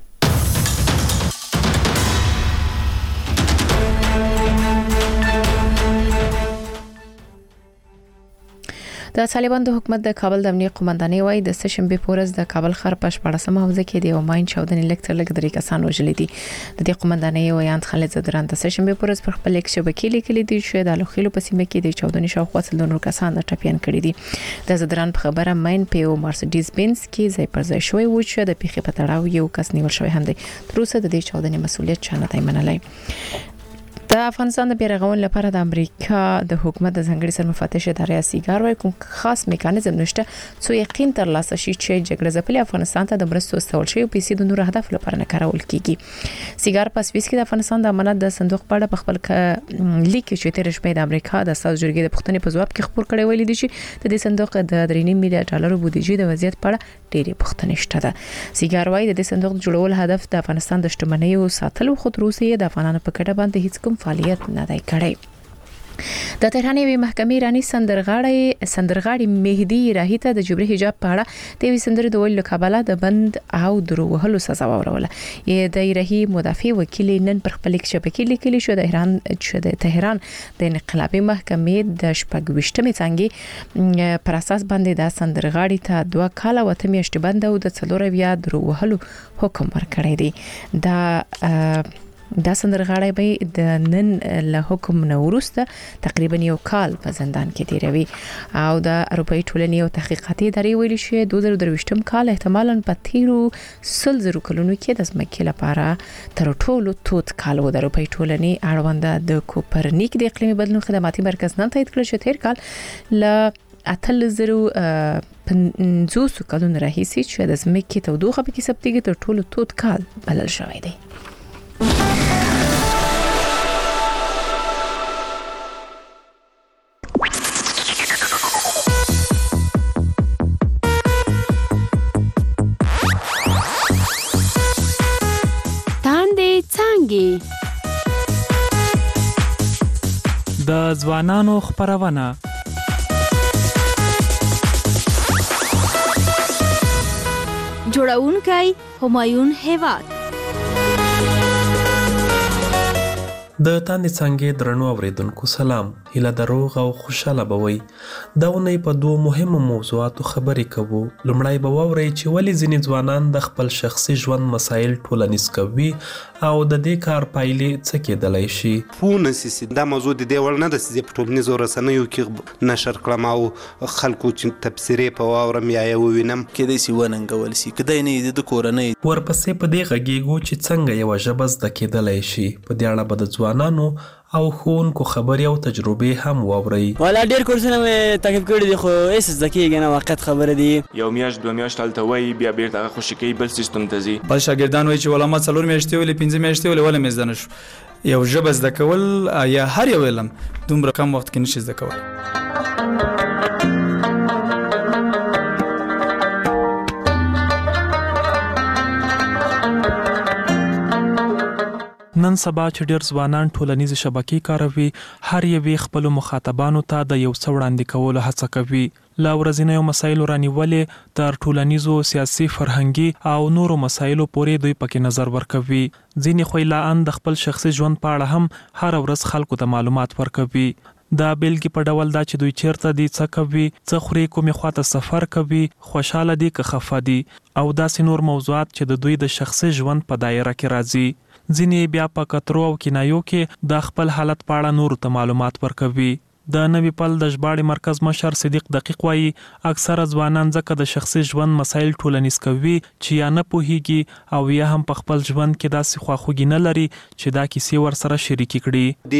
د طالبان د حکومت د کابل د امنیت قومندانۍ وایي د سشنبه پورز د کابل ښار په 14 حوزه کې د یو ماین چاودنې لکټر لګ درې کسان وژل دي. د دې قومندانۍ ویاند خالد زدران د سشنبه پورز پر خپل شبکې لیکلي دي چې د لوخیلو په سیمه کې د چاودنې شاوخوا 300 کسان ټپيان کړي دي. د زدران په خبره ماین په یو مرسيډیز بنز کې ځای پر ځای شوی و چې د پیښې په تړاو یو کس نیول شوی هم دی. تر اوسه د دې چاودنې مسؤلیت چا نه دی منلی. د افغانستان د بیرغون لپاره د امریکا د حکومت د ځنګړي سرمفتش ادارې سیګار وايي کوم خاص میکانیزم نشته څو یقین تر لاسه شي چې جګړه ځپلي افغانستان ته د مرستو استول شي او پیسې د نور هدف لپاره نه کارول کیږي. سیګار په سویس کې د افغانستان د امانت د صندوق په اړه په خپل لیک چې تیر شپه د امریکا د اساس جرګې د پښتنې په ځواب کې خبر کړی ویلي دي چې د دې صندوق د 3.5 میلیارډ ډالر بودیجې د وضعیت په اړه ډېری پښتنې شته ده. سیګار وايي د دې صندوق جوړول هدف د افغانستان د شتمنۍ او ساتلو خو تر اوسه د افغانانو په کډه باندې هیڅ کوم فعالیت نه دی کړی. د تهران یوې محکمې رانی سندرغاړي مهدي راهی ته د جبري حجاب په اړه د وی سندرې د ویلو کابل د بند او درو وهلو سزا وروله. د راهی مدافع وکیل نن پر خپل شبکې لیکلي شو د تهران د انقلابي محکمې د شپږويشتمې څنګه پر اساس باندې د سندرغاړي ته 2 کال او 8 میاشتې بند او د 4 بیا درو وهلو حکم ورکړی دی. دا سندرغاړی به د نن له حکم نه وروسته تقریبا یو کال په زندان کې تیروي او د اروپאי ټولنې او تحقیقاتي ادارې ویلي شي 2023م کال احتمالاً په تیرو 100 کلونو کې د ځمکې لپاره تر ټولو توت کال و. د اروپאי ټولنې اړوند د کوپرنیک د اقلیمي بدلون خدماتي مرکز نن تایید کړ چې تیر کال ل 850 کلونو راهیسې چې د ځمکې تودوخه په کې ثبتېږي تر ټولو توت کال بلل شوی دی. د ځوانانو خبرونه جوړونکي همایون هیواد د تاندې څنګه درنو اوریدونکو سلام هله دروغ او خوشاله بوي دا ونی په دوه مهمو موضوعاتو خبرې کوو. لومړی به ووري چې ولې ځینې ځوانان د خپل شخصي ژوند مسایل ټولنیز کوي او د دې کار پایلې څه کېدلی شي. پونه سیسي دا موضوع د دې ول نه د سیسي په ټولنیزو رسنیو کې نشر کړم او خلکو چې تفسیرې په واورم یا ووینم کېدای شي وننګول شي کدی نه د کورنۍ ورپسې په دې غږیږو چې څنګه یو ژبه زده کېدلی شي. په دې اړه به د ځوانانو او ښوونکو خبرې او تجربې هم واورئ. والا ډېر کورسونه مې تعقیب کړي دي خو هېڅ زده کېږي نه واقعیت خبره دي. یو میاشت 2 میاشت هلته وایي بیا بېرته هغه خوشي کوي بل سیستم ته ځي. بل شاګردان وایي چې والا ما 4 میاشتې ولې 5 میاشتې ولې مې زده نه شو. یو ژبه زده کول یا هر یو علم دومره کم وخت کې نشي زده کولی. نن سبا چې ډېر ځوانان ټولنیز شبکې کاروي، هر یوې خپلو مخاطبانو ته د یو څه وړاندې کولو هڅه کوي. له ورځنیو مسایلو رانیولې تر ټولنیزو، سیاسي، فرهنګي او نورو مسایلو پورې دوی پکې نظر ورکوي. ځینې خو لا ان د خپل شخصي ژوند په اړه هم هر ورځ خلکو ته معلومات ورکوي. دا بیلګې په ډول دا چې دوی چیرته دي، څه کوي، څه خوري، کومې خواته سفر کوي، خوشاله دي که خفه دي، او داسې نور موضوعات چې د دوی د شخصي ژوند په دایره کې راځي. ځینې بیا په کترو او کنایو کې د خپل حالت په اړه نورو ته معلومات ورکوي. د نوي پل د ژباړې مرکز مشر صدیق دقیق وایي اکثره ځوانان ځکه د شخصي ژوند مسایل ټولنیز کوي چې یا نه پوهیږي او یا هم په خپل ژوند کې داسې خواخوږي نه لري چې دا کیسې ورسره شریکې کړي.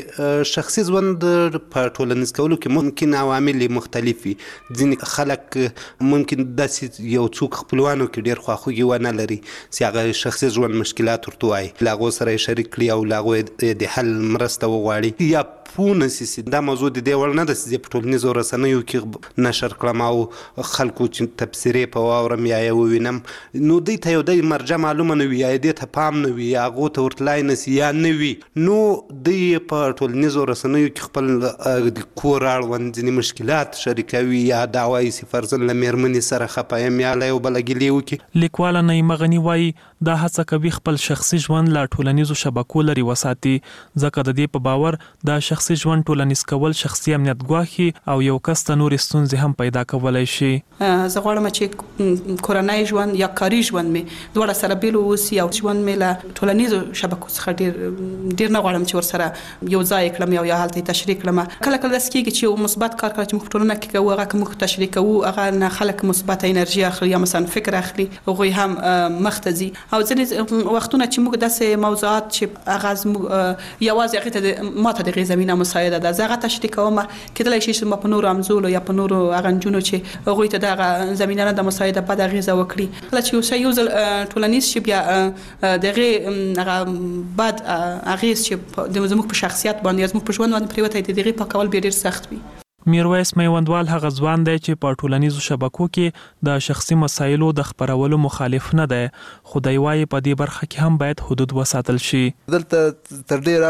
د شخصي ژوند په ټولنیز کولو کې ممکن عوامل مختلف وي. ځینې خلک ممکن داسې یو څوک خپلوانو کې ډېر خواخوږي ونه لري چې هغه شخصي ژوند مشکلات ورته وایي، له هغو سره یې شریک کړي او له هغو د حل مرسته وغواړي. یا پوه نه سي دا موضوع د دې وړ نه ده چې په ټولنیزو رسنیو کې نشر کړم او خلکو چې تبصرې په واورم یا یې ووینم، نو دوی ته یو د مرجع معلومه نه وي، یا دې ته پام نه وي، یا هغو ته ورتلای نه سي یا نه وي، نو دوی په ټولنیزو رسنیو کې خپل د کور اړوند ځینې مشکلات شریکوي، یا دا وایي چې فرضاً له مېرمنې سره خفه یم یا له یو بله ګیلې وکړي. لیکواله نعیمه غني وایي دا هڅه کوي خپل شخصي ژوند له ټولنیزو شبکو لرې وساتي، ځکه د دې په باور د شخصي ژوند ټولنیز کول شخصي امنیت ګواښي او یو کس ته نورې ستونزې هم پیدا کولی شي. زه غواړم چې کورنۍ ژوند یا کاري ژوند مې دواړه سره بیل واوسي او ژوند مې له ټولنیزو شبکو څخه ډېر نه غواړم چې ورسره یو ځای کړم یا هلته یې تشریح کړم. کله کله داسې کېږي چې یو مثبت کار کله چې موږ په ټولنه کې کوو هغه که موږ تشریح کوو هغه نه خلک مثبت انرژي اخلي یا مثلا فکر اخلي، هغوی هم مخ ته ځي. او ځینې وختونه چې موږ داسې موضوعات چې هغه زموږ یوازې هغې ته ما ته د هغې زمینه مساعده ده، زه هغه تشریح کوم، کېدلی شي چې ما په نورو همزولو یا په نورو هغه نجونو چې هغوی ته دغه زمینه نه ده مساعده بد اغېزه وکړي. کله چې یو شی یو ځل ټولنیز شي بیا د هغې هغه بد اغېز چې زموږ په شخصیت باندې یا زموږ په ژوند باندې پرېوتی دی د هغې پاکول بیا ډېر سخت وي. میرویس میوندوال هغه ځوان دی چې په ټولنیزو شبکو کې د شخصي مسایلو د خپرولو مخالف نه دی، خو دی وایي په دې برخه کې هم باید حدود وساتل شي. دلته تر ډېر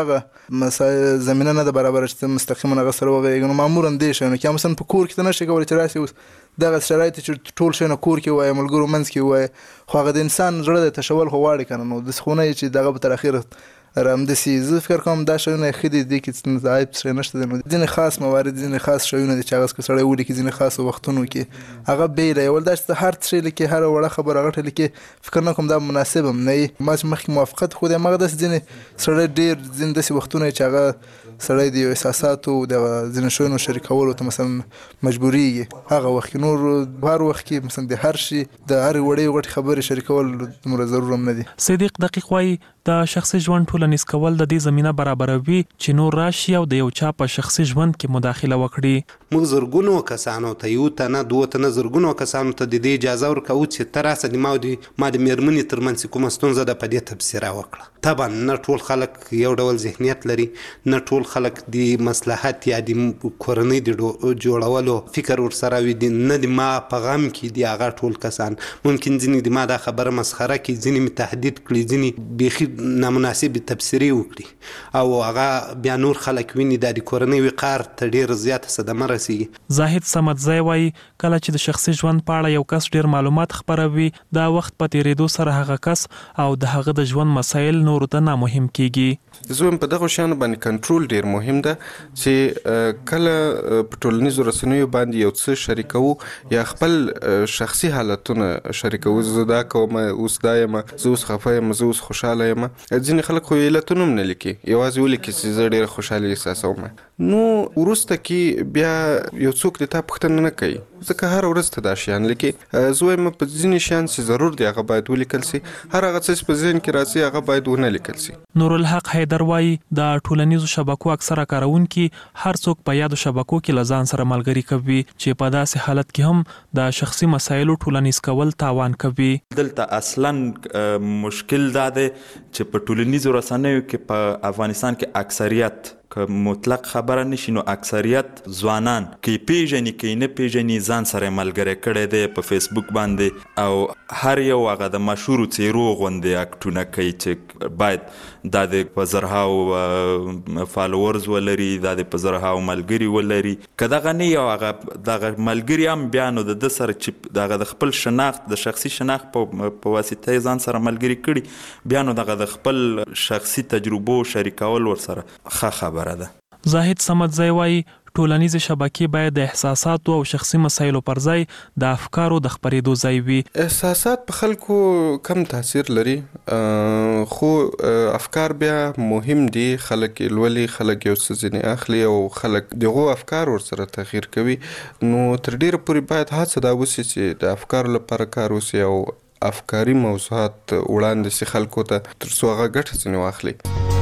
هغه زمینه نه ده برابره چې مستقیما هغه سره وغږېږي، نو معمولا دې شیانو کې مثلا په کور کې ته نشي کولی چې راسې اوس دغه شرایط چې ټول شی نه کور کې وایي ملګرو منځ کې وایي، خو هغه د انسان زړه د تشول خو غواړي که نه، نو داسې خو نه چې دغه به تر اخره همداسې زه فکر کوم دا شیونه ښه دي، دې کې عیب څه نشته دی. نو ځینې خاص موارد، ځینې خاص شیونه دي چې هغه که سړی ولیکي ځینې خاصو وختونو کې هغه بیله یول دا چې هر څه لیکي، هره وړه خبره غټه لیکي، فکر نه کوم دا مناسب هم نه وي. ما چې مخکې موافقت خو دی همغه داسې ځینې سړی ډېر ځینې داسې وختونه چې هغه سړی د یو احساساتو د ځینې شیونو شریکولو ته مثلا مجبورېږي، هغه وخت کې نور هر وخت کې مثلا د هر شي د هرې وړې غټې خبرې شریکول دومره ضرور هم نه دي. صدیق دقیق وایي د شخصي ژوند ټولنیز کول د دې زمینه برابروي چې نور راشي او د یو چا په شخصي ژوند کې مداخله وکړي. موږ زرګونو کسانو ته، یو تنه دوه تنه، زرګونو کسانو ته د دې اجازه ورکوو چې ته راسه د ما د مېرمنې ترمنځ کومه ستونزه ده په دې تبصره وکړه. طبعا نه ټول خلک یو ډول ذهنیت لري، نه ټول خلک د مصلحت یا د کورنۍ د جوړولو فکر ورسره وي، نه د ما په غم کې دي هغه ټول کسان. ممکن ځینې د ما دا خبره مسخره کړي، ځینې مې تهدید کړي، ځینې بیخي نامناسب تبصرې وکړي او هغه بیا نور خلک ویني دا د کورنۍ وقار ته ډېر زیاته صدمه رسېږي. زاهد صمدزی وایي کله چې د شخصي ژوند په اړه یو کس ډېر معلومات خپروي، دا وخت په تېرېدو سره هغه کس او د هغه د ژوند مسایل نورو ته نامهم کیږي. زه په دغه شیانو باندې کنټرول ډېر مهم ده چې کله په ټولنیزو رسنیو باندې یو څه شریکوو یا خپل شخصي حالتونه شریکوو، زه دا کوم، اوس دا یم، زه اوس خفه یم، زه اوس خوشحاله یم. ځینې خلک خو علتونه هم نه لیکي، یوازې ولیکي چې زه ډېره خوشحالي احساسوم. نو وروسته کې بیا یو څوک د تا پوښتنه نه کوي، ځکه هر ورځ ته دا شیان لیکي. زه وایم په ځینې شیان چې ضرور دی هغه باید ولیکل سي، هر هغه څه چې په ذهن کې راځي هغه باید ونه لیکل سي. نورالحق حیدر وایي د ټولنیزو شبکو اکثره کاروونکي هر څوک په یادو شبکو کې له ځان سره ملګري کوي چې په داسې حالت کې هم د شخصي مسایلو ټولنیز کول تاوان کوي. دلته اصلا مشکل دا دی چې په ټولنیزو رسنیو کې په افغانستان کې اکثریت که مطلق خبره نشي نو اکثریت ځوانان کې پیژني کې نه پیژني ځان سره ملګری کړی دی په فیسبوک باندې او هر یو هغه د مشهورو څیرو غوندې اکټونه کوي چې باید دا د په زرهاو فالوورز ولري دا د په زرهاو ملګري ولري که دغه نه یو هغه دغه ملګري هم بیا نو د ده سره چې دغه د خپل شناخت د شخصي شناخت په واسطه یې ځان سره ملګري کړي بیا نو دغه د خپل شخصي تجربو شریکول ورسره ښه خبره ده. زاهد صمدزی وایي ټولنیزې شبکې باید د احساساتو او شخصي مسایلو پر ځای د افکارو د خپرېدو ځای وي. احساسات په خلکو کم تاثیر لري خو افکار بیا مهم دي. خلک لولي خلک یو څه ځینې اخلي او خلک دغو افکار ورسره تغییر کوي. نو تر ډیره پورې باید هڅه دا وشي چې د افکارو لپاره کار وشي او افکاري موضوعات وړاندې سي خلکو ته تر څو هغه ګټه ځینې واخلي.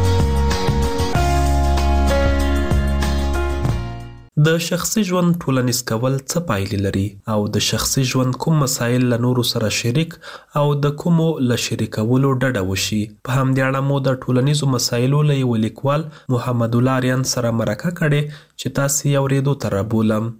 د شخصي ژوند ټولنیز کول څه پایلې لري او د شخصي ژوند کوم مسایل له نورو سره شریک او د کومو له شریکولو ډډه وشي. په همدې اړه مو د ټولنیزو مسایلو له یو لیکوال محمد الله آریان سره مرکه کړې چې تاسو یې اورېدو ته رابولم.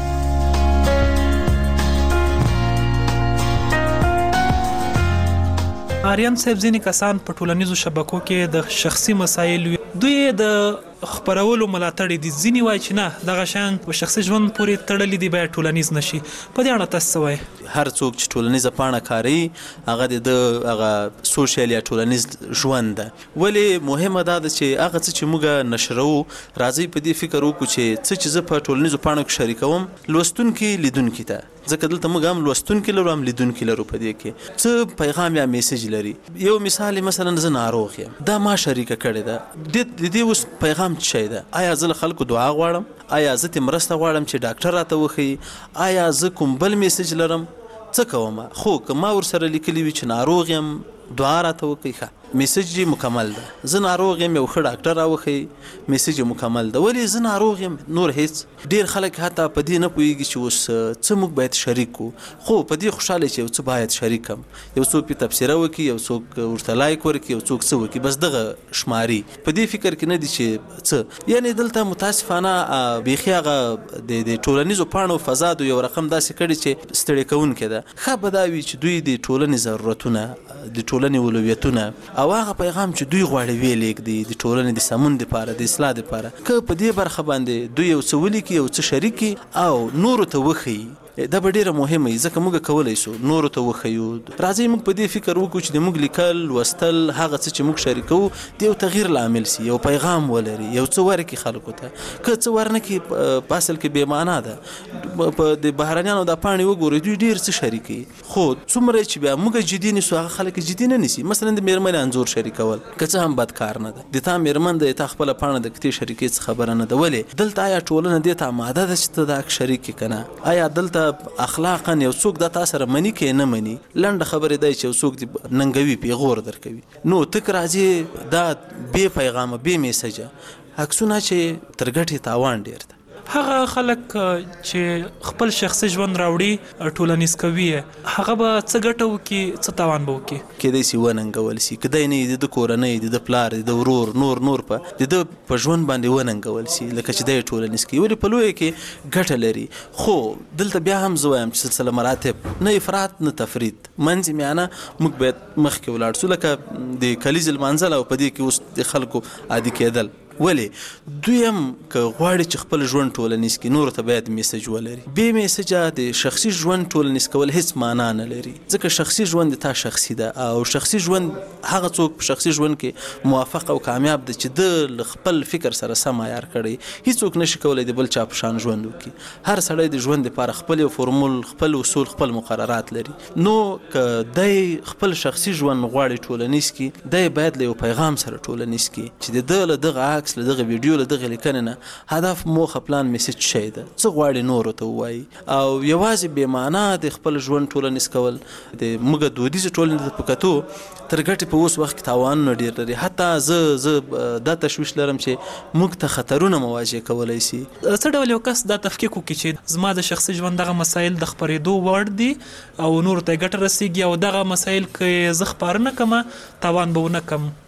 آریان صاحب ځینې کسان په ټولنیزو شبکو کې د شخصي مسایل دوی د خبرولو ملاتړ دي. ځینې وایي چې نه دغه شیان په شخصي ژوند پورې تړلي دي باید ټولنیز نشي. په دې اړه تاسو څه وایي؟ هر څوک چې ټولنیزه پاڼه کاروي هغه د هغه سوشل یا ټولنیز ژوند ده. ولې مهمه دا ده چې هغه څه چې موږ نشرو راځي په دې فکر وکړو چې څه چې زه په ټولنیزو پاڼو کې شریکوم لوستونکي لیدونکي ته ځکه دلته موږ هم لوستونکي لرو هم لیدونکي لرو. په دې کې څه پیغام یا میسج لري. یو مثال مثلا زه ناروغ یم دا ما شریکه کړې ده د دې اوس پیغام څه شی ده؟ آیا زه له خلکو دعا غواړم؟ آیا زه ته مرسته غواړم چې ډاکټر راته وښیي؟ آیا زه کوم بل میسج لرم؟ څه کوم؟ خو که ما ورسره لیکلی وي چې ناروغ یم دعا راته وکړي ښه میسج یې مکمل ده. زه ناروغ یم یو ښه ډاکټر راوښیي میسج یې مکمل ده. ولې زه ناروغ یم نور هیڅ. ډېر خلک حتی په دې نه پوهېږي چې اوس څه موږ باید شریک کړو خو په دې خوشحاله چې یو څه باید شریک کړم. یو څوک پې تبصره وکړي یو څوک ورته لایک ورکړي یو څوک څه وکړي بس دغه شماري. په دې فکر کې نه دي چې څه یعنې دلته متاسفانه بیخي هغه د ټولنیزو پاڼو فضا یو رقم داسې کړي چې ستړی کوونکی ده. ښه به دا وي چې دوی د ټولنې ضرورتونه د ټولنې اولویتونه او هغه پیغام چې دوی غواړي ویې لېږدي د ټولنې د سمون دپاره د اصلاح دپاره که په دې برخه باندې دوی یو څه ولیکي یو څه شریکي او نورو ته وښیي دا به ډیره مهمه وي ځکه موږ کولی شو نورو ته وښیو. راځئ موږ په دې فکر وکړو چې د موږ لیکل لوستل هغه څه چې موږ شریکوو د یو تغییر لامل سي یو پیغام ولري یو څه ورکړي خلکو ته. که څه ورنکړي په اصل کې بېمعنا ده. په د بهرنیانو دا پاڼې وګورئ دوی ډېر څه شریکوي خو څومره چې بیا موږ جدي نیسو هغه خلک جدي نه نیسي. مثلا د میرمنې انځور شریکول که څه هم بد کار نه ده. د تا میرمن ده تا خپله پاڼه د کتې شریکې څه خبره نه ده. ولې دلته آیا ټولنه دې ته اماده ده چې ته دا شریک کړې که نه؟ آیا دلته اخلاق یو څوک دا تاسو سره مني کې نه مني لنډه خبره دی چې یو څوک دې ننګوي پیغور درکوي نو تک راځي دا بې پیغامه بې میسجه عکسونه چې تر ګټې تاوان ډېر ده. هغه خلک چې خپل شخصي ژوند راوړي ټولنیز کوي هغه به څه ګټه وکړي څه تاوان به وکړي؟ کیدای شي وننګول شي کدی نه د کورنۍ د پلار د ورور نور په د په ژوند باندې وننګول شي لکه چې د ټولنیز کوي. ولې په لوی کې ګټه لري خو دلته بیا هم زه وایم چې سلسله مراتب نه افراط نه تفرید منځ میانه موږ باید مخکې ولاړ شو لکه د کلیزې لمانځل او په دې کې اوس د خلکو عادي کېدل. ولې دویم که غواړي چې خپل ژوند ټولنیز کړي نورو ته باید میسج ولري. بې میسجه د شخصي ژوند ټولنیز کول هیڅ معنا نه لري ځکه شخصي ژوند تا شخصي ده او شخصي ژوند هغه څوک په شخصي ژوند کې موافق او کامیاب دی چې د خپل فکر سره سم عیار کړي. هیڅوک نشي کولی د بل چا په شان ژوند وکړي. هر سړی د ژوند لپاره خپل یو فورمول خپل اصول خپل مقررات لري. نو که دی خپل شخصي ژوند غواړي ټولنیز کړي دی باید له یو پیغام سره ټولنیز کړي چې د ده له دغه عکس له دغه ویډیو له دغه لیکنې نه هدف موخه پلان میسج شی ده څه غواړي نورو ته ووایي او یوازې بې معنا د خپل ژوند ټولنیز کول د موږ دودیزې ټولنې ته په کتو تر ګټې په اوس وخت کې تاوانونه ډېر لري. حتی زه دا تشویش لرم چې موږ ته خطرونه مواجه کولی شي. څه ډول یو کس دا تفکیک وکړي چې زما د شخصي ژوند دغه مسایل د خپرېدو وړ دي او نورو ته ګټه رسیږي او دغه مسایل که زه خپاره نه کړم تاوان به ونه کړم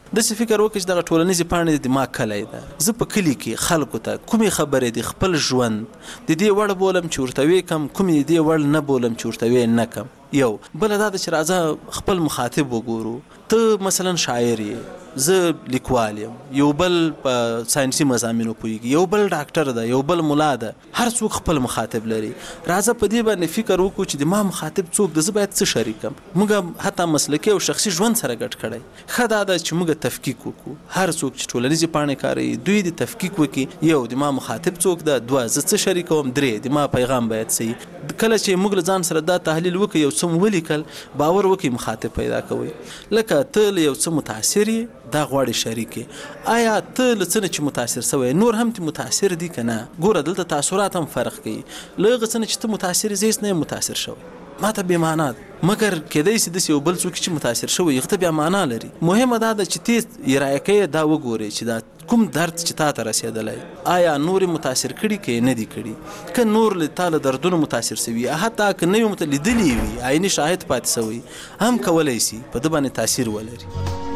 داسې فکر وکړه چې دغه ټولنیزې پاڼې د ما کلی ده، زه په کلي کې خلکو ته کومې خبرې دي خپل ژوند د دې وړ بولم چې ورته ویې کم، کومې د دې وړ نه بولم چې ورته ویې نه کم. یو بله دا ده چې راځه خپل مخاطب وګورو. ته مثلا شاعر یې، زه لیکوال یم، یو بل په ساینسي مضامینو پوهیږي، یو بل ډاکټر ده، یو بل ملا ده، هر څوک خپل مخاطب لري. راځه په دې باندې فکر وکړو چې د ما مخاطب څوک ده، زه باید څه شریکم. موږ حتی مسلکي او شخصي ژوند سره ګډ کړی. ښه دا ده چې موږ تفکیک وکړو. هر څوک چې ټولنیزې پاڼې کاروي دوی د تفکیک وکړي. یو د ما مخاطب څوک ده، دوه زه څه شریکوم، درې د ما پیغام باید صحیح. کله چې موږ له ځان سره دا تحلیل وکړو، یو څه ولیکل، باور وکړي مخاطب پیدا کوي. لکه ته له یو څه متاثر یې، دا غواړي شریک یې. آیا ته له څه نه چې متاثر سوی نور هم ته متاثر دي که نه؟ ګوره دلته تاثرات هم فرق کوي. له هغه څه نه چې ته متاثر یې، زه هېڅ نه یم متاثر شوی، ما ته بې معنا ده. مګر کېدای شي داسې یو بل څوک چې متاثر شوی هغه ته بیا معنا لري. مهمه دا ده چې ته ارایه کوې دا وګورې چې دا کوم درد چې تا ته رسېدلی، آیا نور یې متاثر کړي که یې نه دي کړي؟ که نور له تا له دردونو متاثر سوي، حتی که نه یې لیدلي وي، عیني شاهد پاتې سوی، هم کولی شي په ده باندې تاثیر ولري.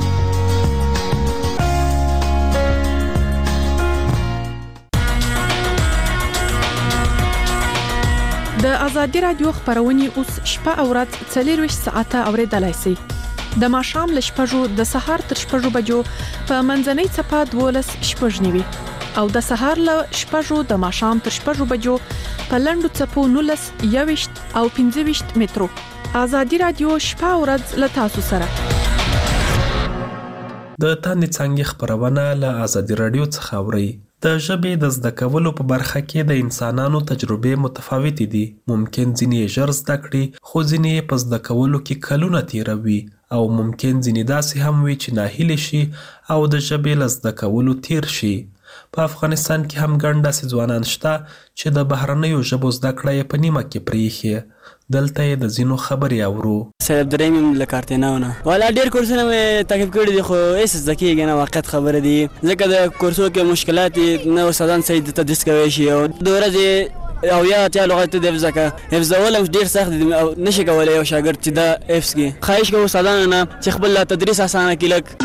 د ازادي رادیو خبرونه اوس شپه او ورځ 24 ساعته اوریدلای شئ. د ماښام له 6 د سهار تر 6 بجو په منځنۍ څپه 12 شپږ نیوي او د سهار له 6 د ماښام تر 6 بجو په لنډو څپو 19 21 او 25 مترو. ازادي رادیو شپه او ورځ له تاسو سره. د تاندې څنګه خبرونه له ازادي رادیو څخه اوري. د ژبې د زده کولو په برخه کې د انسانانو تجربې متفاوتې دي. ممکن ځینې ژر زده کړي، خو ځینې په زده کولو کې کلونه تیروي، او ممکن ځینې داسې هم وي چې ناهیلي شي او د ژبې له زده کولو تیر شي. په افغانستان کې هم ګڼ داسې ځوانان شته چې د بهرنیو ژبو زده کړه یې په نیمه کې پرېښې. دلته یې د ځینو خبرې اورو. سید عبدالرحیم یم له کارتیناونه. والا ډېر کورسونه مې تعقیب کړي دي، خو هېڅ زده کېږي نه، واقعیت خبره دي. ځکه د کورسو کې مشکلات نه استادان صحیح تدریس کوی شي، او د ورځې او یا اتیا لغات د حفظ کړه، حفظول هم ډېر سخت دي او نشي کولی یو شاګرد چې دا حفظ کړي. خواهش کوو استادانو نه چې خپل تدریس اسانه کړي. لږ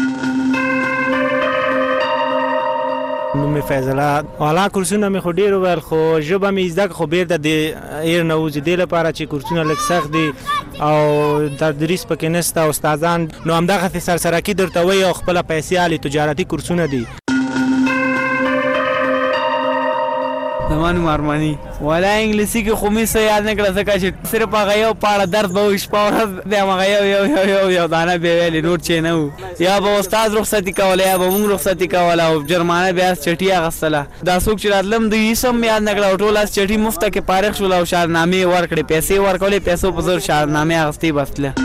نوم فیض الله. والا کورسونه مې خو ډېر وویل، خو ژبه مې زده کړه، خو بیرته د ایر نه وځي. دې لپاره چې کورسونه لږ سخت دي او تدریس پکې نشته، استادان نو همدغسې سرسرکي درته وایي او خپله پیسې اخلي. تجارتي کورسونه دي. زمان مارمانی. والا انګلیسي کې خو مې څه یاد نه کړه، ځکه چې صرف هغه یو پاړه درس به وي شپه ورځ، د همغه یو دانه به ویلې، نور چې نه و. یا به استاد رخصتي کوله یا به موږ رخصتي کوله، او جرمانه بیا چټي اخیستله. دا څوک چې راتلم د هېڅ هم یاد نه کړه، او ټول چټي مفته کې فارغ شول او شاهنامې ورکړې، پیسې ورکولې، پیسو په زور شاهنامې اخیستې بس تله.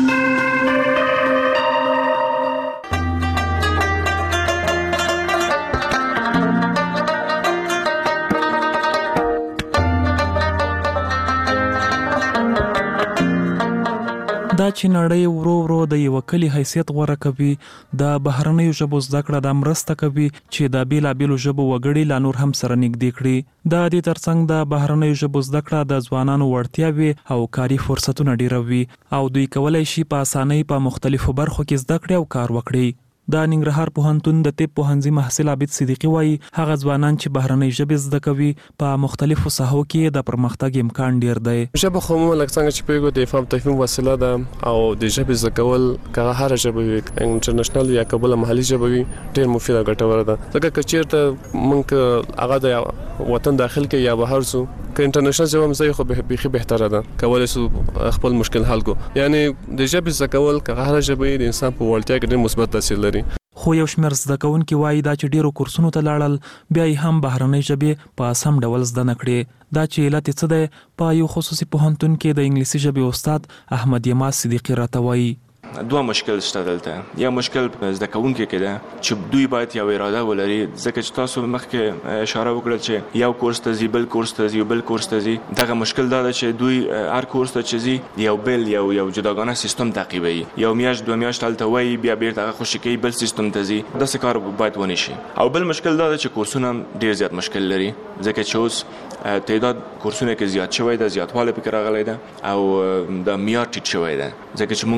دا چې نړۍ ورو ورو د یو کلی حیثیت غوره کوي، د بهرنیو ژبو زده کړه د مرسته کوي چې د بیلابیلو ژبو وګړي لا نور هم سره نږدې کړي. د دې ترڅنګ د بهرنیو ژبو زده کړه د ځوانانو وړتیاوې او کاري فرصتونه ډیروي، او دوی کولی شي په اسانۍ په مختلفو برخو کې زده کړي او کار وکړي. د ننګرهار پوهنتون د طب پوهنځي محصل عابد صدیقي وایي هغه ځوانان چې بهرنۍ ژبې زده کوي په مختلفو ساحو کې د پرمختګ امکان ډیر دی. ژبه خو موږ لکه څنګه چې پوهیږو د افهام تفهیم وسیله ده، او د ژبې زده کول که هره ژبه وي، انټرنیشنل یا که بله محلي ژبه وي، ډېر مفید او ګټوره ده. ځکه که چېرته موږ هغه د وطن داخل کې یا بهر ځو، که انټرنیشنل ژبه هم زده خو بیخي بهتره ده، کولی شو خپل مشکل حل کړو. یعنې د ژبې زده کول که هره ژبه وي د انسان په وړتیا کې ډېر مثبت تاثیر لري. خو یو شمېر زده کوونکي وایي دا چې ډیرو کورسونو ته لاړل بیا یې هم بهرنۍ ژبې په سم ډول زده نه کړې. دا چې علت یې څه دی؟ په یو خصوصي پوهنتون کې د انګلیسي ژبې استاد احمد یماز صدیقي راته وایي. دوه مشکل شته دلته. یو مشکل زده کوونکي کې ده چې دوی باید یو اراده ولري، ځکه چې تاسو مخکې اشاره وکړه چې یو کورس ته ځي، بل کورس ته ځي، بل کورس ته ځي. دغه مشکل دا ده چې دوی هر کورس ته چې ځي یو بل یو جداګانه سیستم تعقیبوي، یو میاشت دوه میاشت هلته وایي، بیا بیرته هغه خوشي کوي، بل سیستم ته ځي. داسې کار باید ونه شي. او بل مشکل دا ده چې کورسونه ډېر زیات مشکل لري، ځکه چې اوس تعداد کورسونه کې زیات شوی ده، زیاتوالی پکې راغلی ده، او د معیار ټیټ شوی ده. ځکه چې موږ ګورو په هر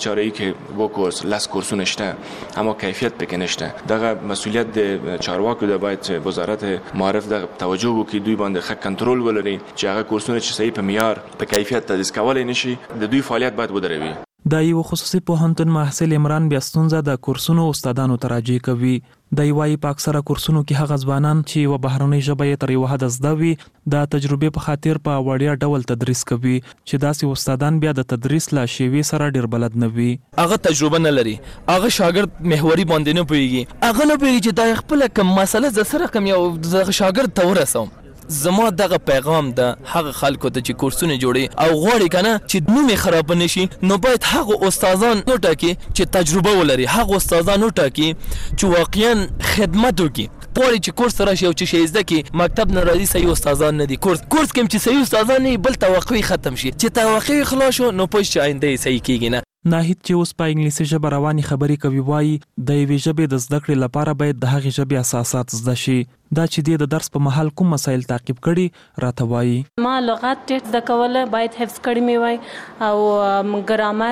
چاره‌ای که و کورس لاس کورسونه شته اما کیفیت پکې نشته. دغه مسئولیت د چارواکو د باید وزارت معارف د توجه وکړي، دوی باندې ښه کنټرول ولري چې هغه کورسونه چې صحیح په معیار په کیفیت تدریس کولای نشي د دوی فعالیت باید ودروي. د یو خصوصي پوهنتون محصل عمران بیا ستونزه د کورسونو استادانو ته راجع کوي. د وايي په اکثره کورسونو کې هغه ځوانان چې و بهرنۍ ژبه یې تر یو حد زده وي د تجربې په خاطر په وړیا ډول تدریس کوي چې داسې استادان بیا د تدریس لا شیوې سره ډیر بلد نه وي. هغه تجربه نه لري، هغه شاګرد محوري باندې نه پوهیږي، هغه نه پوهیږي چې دا خپل کوم مسله ز سره کوم یو شاګرد ته ورسوم. زما دغه پیغام د هغه خلکو ته چې کورسونه جوړي او غواړي کنه چې نوم خراب نشي، نو باید هغه استادان نو ټاکي چې تجربه ولري، هغه استادان نو ټاکي چې واقعا خدمت وکړي. پوری چې کورس راشي او چې شي زده کی مکتب نه راځي صحیح استادان نه دي. کورس کوم چې صحیح استادان نه بل توقع ختم شي، چې توقع خلاص شو نو پوه چې آینده صحیح کیږي نه. ناهید چې اوس په انګلیسي ژبه رواني خبرې کوي وایي د یوې ژبې د زده کړې لپاره باید د هغې ژبې اساسات زده شي. دا چې د درس په مهال کوم مسایل تعقیب کړي راته وایي. ما لغت ډېر زده کوله، باید حفظ کړی مې وای او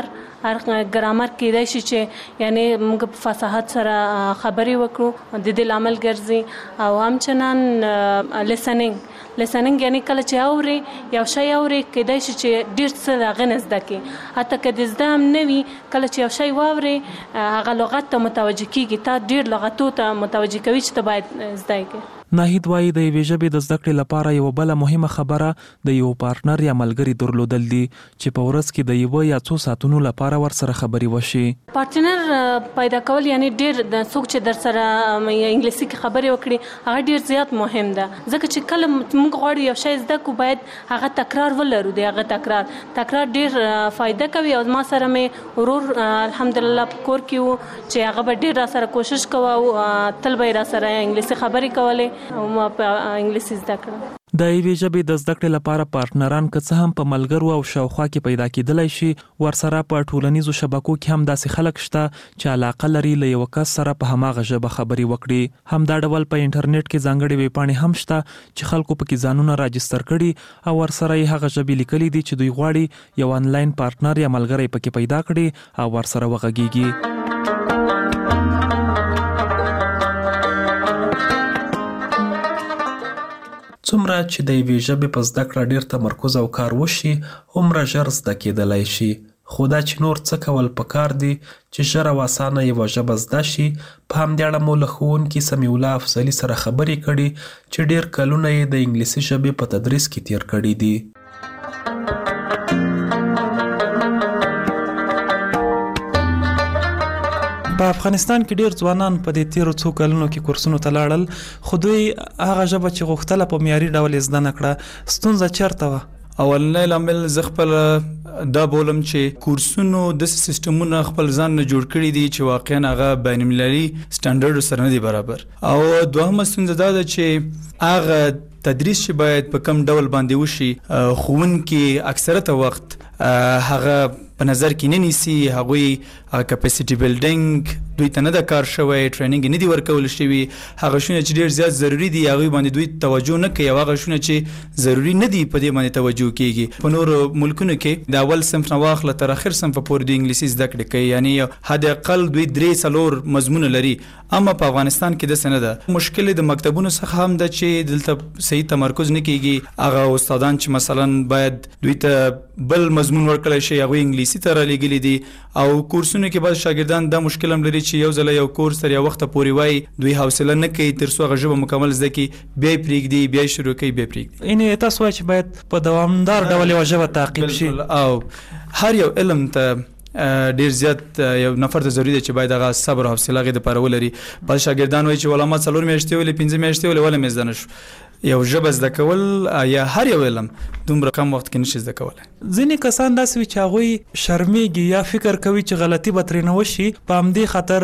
ګرامر کېدای شي چې یعنی موږ په فصاحت سره خبرې وکړو، د دې لامل ګرځي. او همچنان لیسنینګ یعنی کله چې اوري یو شی اوري کېدای شي چې ډېر څه هغه نه زده کړي، حتی که د زده هم نه وي کله چې یو شی واوري هغه لغت ته متوجه کېږي، تا ډېر لغتو ته متوجه کوي چې ته باید زده کړې. ناهید وایي د یوې ژبې د زده کړې لپاره یو بله مهمه خبره د یو پارتنر یا ملګري درلودل دي چې په ورځ کې د یو یا څو ساعتونو لپاره ورسره خبرې وشي. پارتنر پیدا کول یعنی ډېر د څوک چې در سره انګلیسي کې خبرې وکړي هغه ډېر زیات مهم ده، ځکه چې کله موږ غواړو یو شی زده کړو باید هغه تکرار ولرو. د هغه تکرار ډېر فایده کوي. او ما سره مې ورور الحمدلله په کور کې وو چې هغه به ډېر را سره کوشش کوه او تل به یې را سره انګلیسي خبرې کولې او ما په انګلیسي زده کړم. د یوې ژبې د زده کړې لپاره پارتنران که څه هم په ملګرو او شاوخوا کې پیدا کېدلی شي، ورسره په ټولنیزو شبکو کې هم داسې خلک شته چې علاقه لري له یو کس سره په هماغه ژبه خبرې وکړي. همدا ډول په انټرنیټ کې ځانګړې ویبپاڼې هم شته چې خلکو پکې ځانونه راجستر کړي او ورسره یې هغه ژبې لیکلي دي چې دوی غواړي یو آنلاین پارتنر یا ملګری پکې پیدا کړي او ورسره وغږیږي. څومره چې د یوې ژبې په زده کړه ډېر تمرکز او کار وشي هومره ژر زده کېدلی شي. خو دا چې نور څه کول پکار دي چې ژر او اسانه یوه ژبه زده شي. په همدې اړه مو له ښوونکي سمیع الله افضلي سره خبرې کړي چې ډېر کلونه یې د انګلیسي ژبې په تدریس کې تیر کړي دي. په افغانستان کې ډیر ځوانان په دې تیرو څو کلونو کې کورسونو ته لاړل، خو دوی هغه ژبه چې غوښتله په معیاري ډول یې زده نه کړه. ستونزه چیرته وه؟ اولنی لامل زه خپل دا بولم چې کورسونو داسې سیستمونه خپل ځان نه جوړ کړي دي چې واقعا هغه بین المللي سټانډرډو سره نه دي برابر. او دوهمه ستونزه دا ده چې هغه تدریس چې باید په کم ډول باندې وشي، ښوونکي اکثرته وخت هغه په نظر کې نه نیسي، هغوی کپاسټي بلډینګ دوی ته نه ده کار شوی، ټریننګ نه دي ورکول شوي. هغه شونه چې ډېر زیات ضروري دي هغوی باندې دوی توجه نه کوي، او هغه شونه چې ضروري نه دي په دې باندې توجه کیږي. په نورو ملکونو کې د اول صنف نه واخله تر اخر صنف پورې د انګلیسي زده کړې کوي، یعنی حد اقل دوی 3-4 مضمونه لري. اما په افغانستان کې داسې نه ده. مشکل د مکتبونو څخه هم ده چې دلته صحیح تمرکز نه کیږي. هغه استادان چې مثلا باید دوی ته بل مضمون ورکړی شي هغوی انګلیسي ته رالیږلي دي. او کورسونو کې بعض شاګردان دا مشکل هم لري چې یو ځله یو کورس تر یو وخته پورې وایي، دوی حوصله نه کوي تر څو هغه ژبه مکمل زده کړي، بیا یې پرېږدي، بیا یې شروع کوي، بیا یې پرېږدي. یعنې تاسو وایئ چې باید په دوامدار ډول یوه ژبه تعقیب شي. او هر یو علم ته ډیر زیات یو نفر ته ضروري دی چې باید هغه صبر او حوصله هغې دپاره ولري. بعض شاګردان وایي چې والله ما 4 میاشتې ولې 5 میاشتې ولې ولې مې زده نه شو. یو ژبه زده کول یا هر یو علم دومره کم وخت کې نشي زده کولی. ځینې کسان داسې وي چې هغوی شرمېږي یا فکر کوي چې غلطي به ترې نه وشي، په همدې خاطر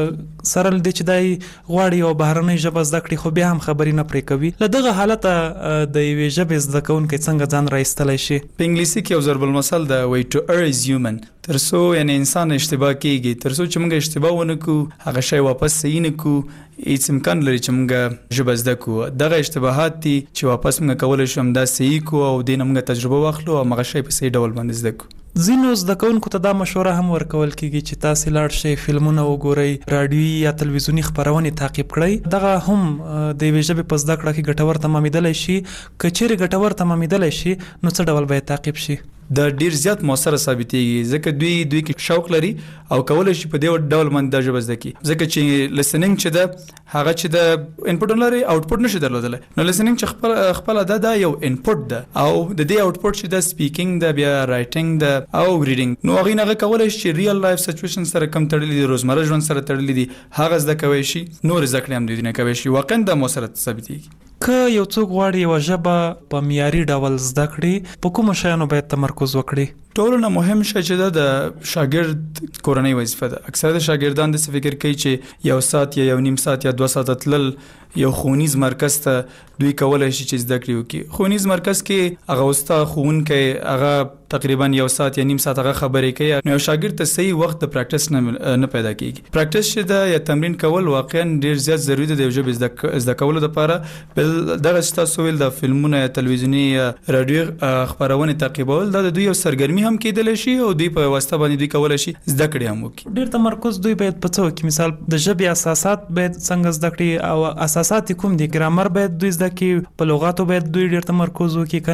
سره له دې چې دی غواړي یوه بهرنۍ ژبه زده کړي خو بیا هم خبرې نه پرې کوي. له دغه حالته د یوې ژبې زده کوونکی څنګه ځان رایستلی شي؟ په انګلیسي کې یو ضرب المثل ده، وایي to err is human. تر څو یعنی انسان اشتباه کیږي، تر څو چې موږ اشتباه ونه کړو هغه شی واپس صحیح نه کړو، هیڅ امکان لري چې موږ ژبه زده کړو. دغه اشتباهات دي چې واپس موږ کولی شو همدا صحیح کړو او دې نه موږ تجربه واخلو او هغه شی په صحیح ډول باندې زده کړو. ځینو زده کوونکو ته دا مشوره هم ورکول کیږي چې تاسو لاړ شئ فلمونه وګورئ، رادیوي یا تلویزیونی خبرونه تعقیب کړئ. دغه هم د یوې ژبې په زده کړه کې ګټور تمامېدلی شي. که چیرې ګټور تمامېدلی شي نو څه ډول باید تعقیب شي؟ دا ډیر زیات موثره ثابتېږي ځکه دوی کې شوق لري او کولای شي په دې ډول باندې د ژبه زده کړي. ځکه چې لسننګ چې ده هغه چې د انپوټ لري آوټپوټ نشي درلودلی، نو لسننګ چې خپل دا یو انپوټ ده او د دې آوټپوټ چې د سپیکینګ ده، بیا رائټینګ ده او ریډینګ، نو هغه نه کولای شي ریل لایف سچويشن سره کم تړلې دي، روزمره ژوند سره تړلې دي، هغه زده کوي شي، نور زده کړې هم دوی نه کوي شي. واقعا د موثره ثابتېږي. که یو څوک غواړي یو ژبه په معیاري ډول زده کړي، په کومو شیانو باید تمرکز وکړي؟ ټولو نه مهم شی چې د شاګرد کورنۍ وظیفه ده. اکثره د شاګردان د فکر کوي چې یو ساعت یا یو نیم ساعت یا 2 ساعت تلل یو ښوونیز مرکز ته دوی کولای شي چې زده کړي وکړي. ښوونیز مرکز کې هغه استاد ښوونکی هغه تقریبا یو ساعت یا نیم ساعت هغه خبرې کوي، نو شاګرد ته صحیح وخت د پریکټس نه پیدا کیږي. پریکټس چې دا یا تمرین کول واقعا ډیر زیات ضروری دی د ژبې زده کولو لپاره. بل دغه تاسو ویل د فلمونو یا تلویزیونی یا رادیو خبرونه تعقیبول دا د دوی یو سرګرمي هم کېدل شي او دوی په واسطه باندې دوی کولای شي زده کړي هم وکړي. ډیر تمرکز دوی باید په څه وکړي؟ مثال د ژبې اساسات باید څنګه زده کړي او اساسات کوم دي؟ ګرامر باید دوی زده کړي، په لغاتو باید دوی ډیر تمرکز وکړي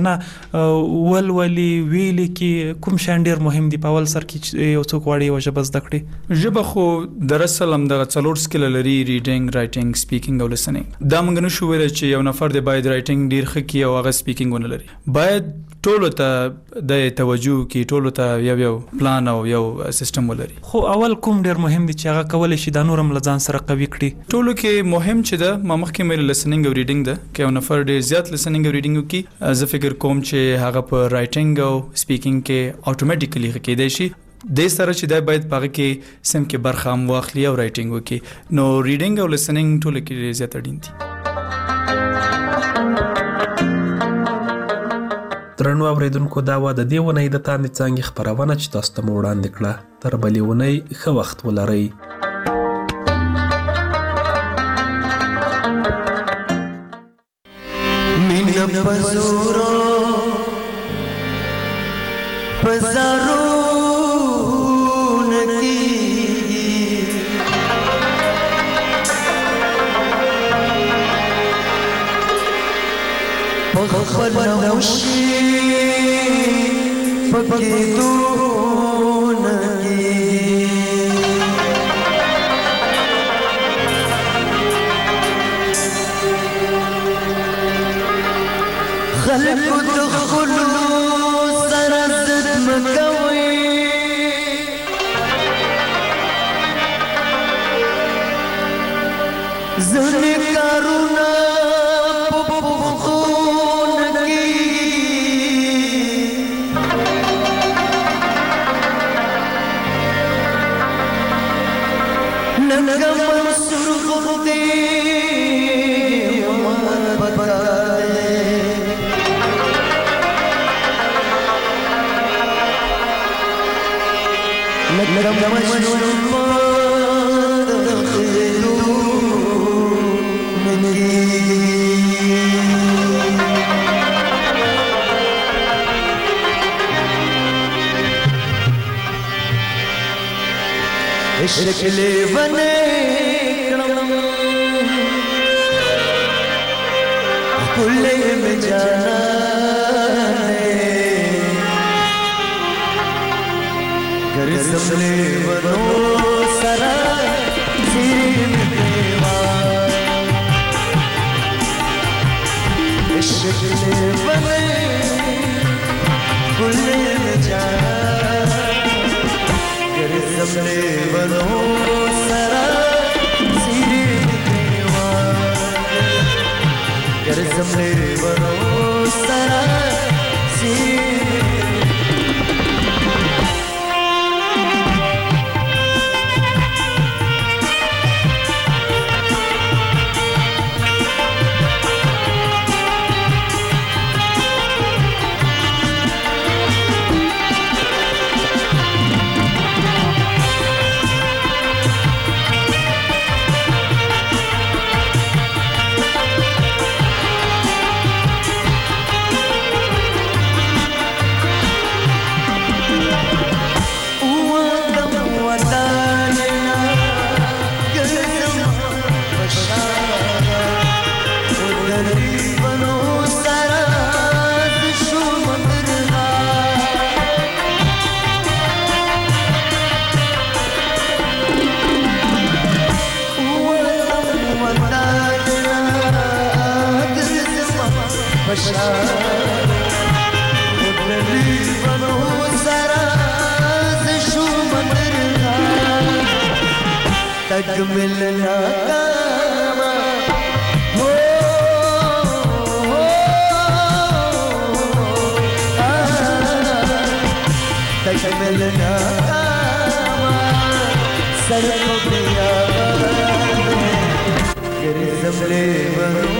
کنه ولولي ویلي کې کوم شان ډیر مهم دي په اول سر کې یو څوک غواړي یو ژبه زده کړي؟ ژبه خو در اصل هم د 4 سکیل لري، ریډینګ، رائټینګ، سپیکینګ او لسنینګ. دا موږ نشو ویل چې یو نفر دی باید رائټینګ ډیر ښه کړي او هغه سپیکینګ ونه لري. باید ټولو ته د توجه کې ټولو ته یو پلان او یو سیستم ولري. خو اول کوم ډیر مهم دي چې هغه کولای شي د نورم لزان سره قوي کړي؟ ټولو کې مهم چې ده ما مخکې مې لسنینګ او ریډینګ ده. که یو نفر ډیر زیات لسنینګ او ریډینګ وکړي، زه فکر کوم چې هغه په رائټینګ او سپیکینګ کې اتوماتیکلی کېدای شي. د سره چې دا باید پاره کې سم کې برخه هم واخلي او رائټینګ وکړي. نو ریډینګ او لسنینګ ټول کې زیات اړین دي. درنو اوریدونکو، دا و د دې ونې د تاندې څانګې خبرونه چې تاسو ته وړاندې کړه. تر بلې ونې ښه وخت ولرئ. مینه پزورو پزارو خبر نوشي پکې دونګي خلق دخلو سرزد مکوي زنی کارونا شکلې ونه کړم کله مې جانانه ګرځملې ونو سره زیر دیوا شکلې ونه کله مې جانانه ګرځملې ونو سره زیر دیوا ګرځملې ونو سره زیر بشار وبلي بنو سراز شو مدرها تكملنا كما هو تكملنا كما سرقوا بيا غريزم لي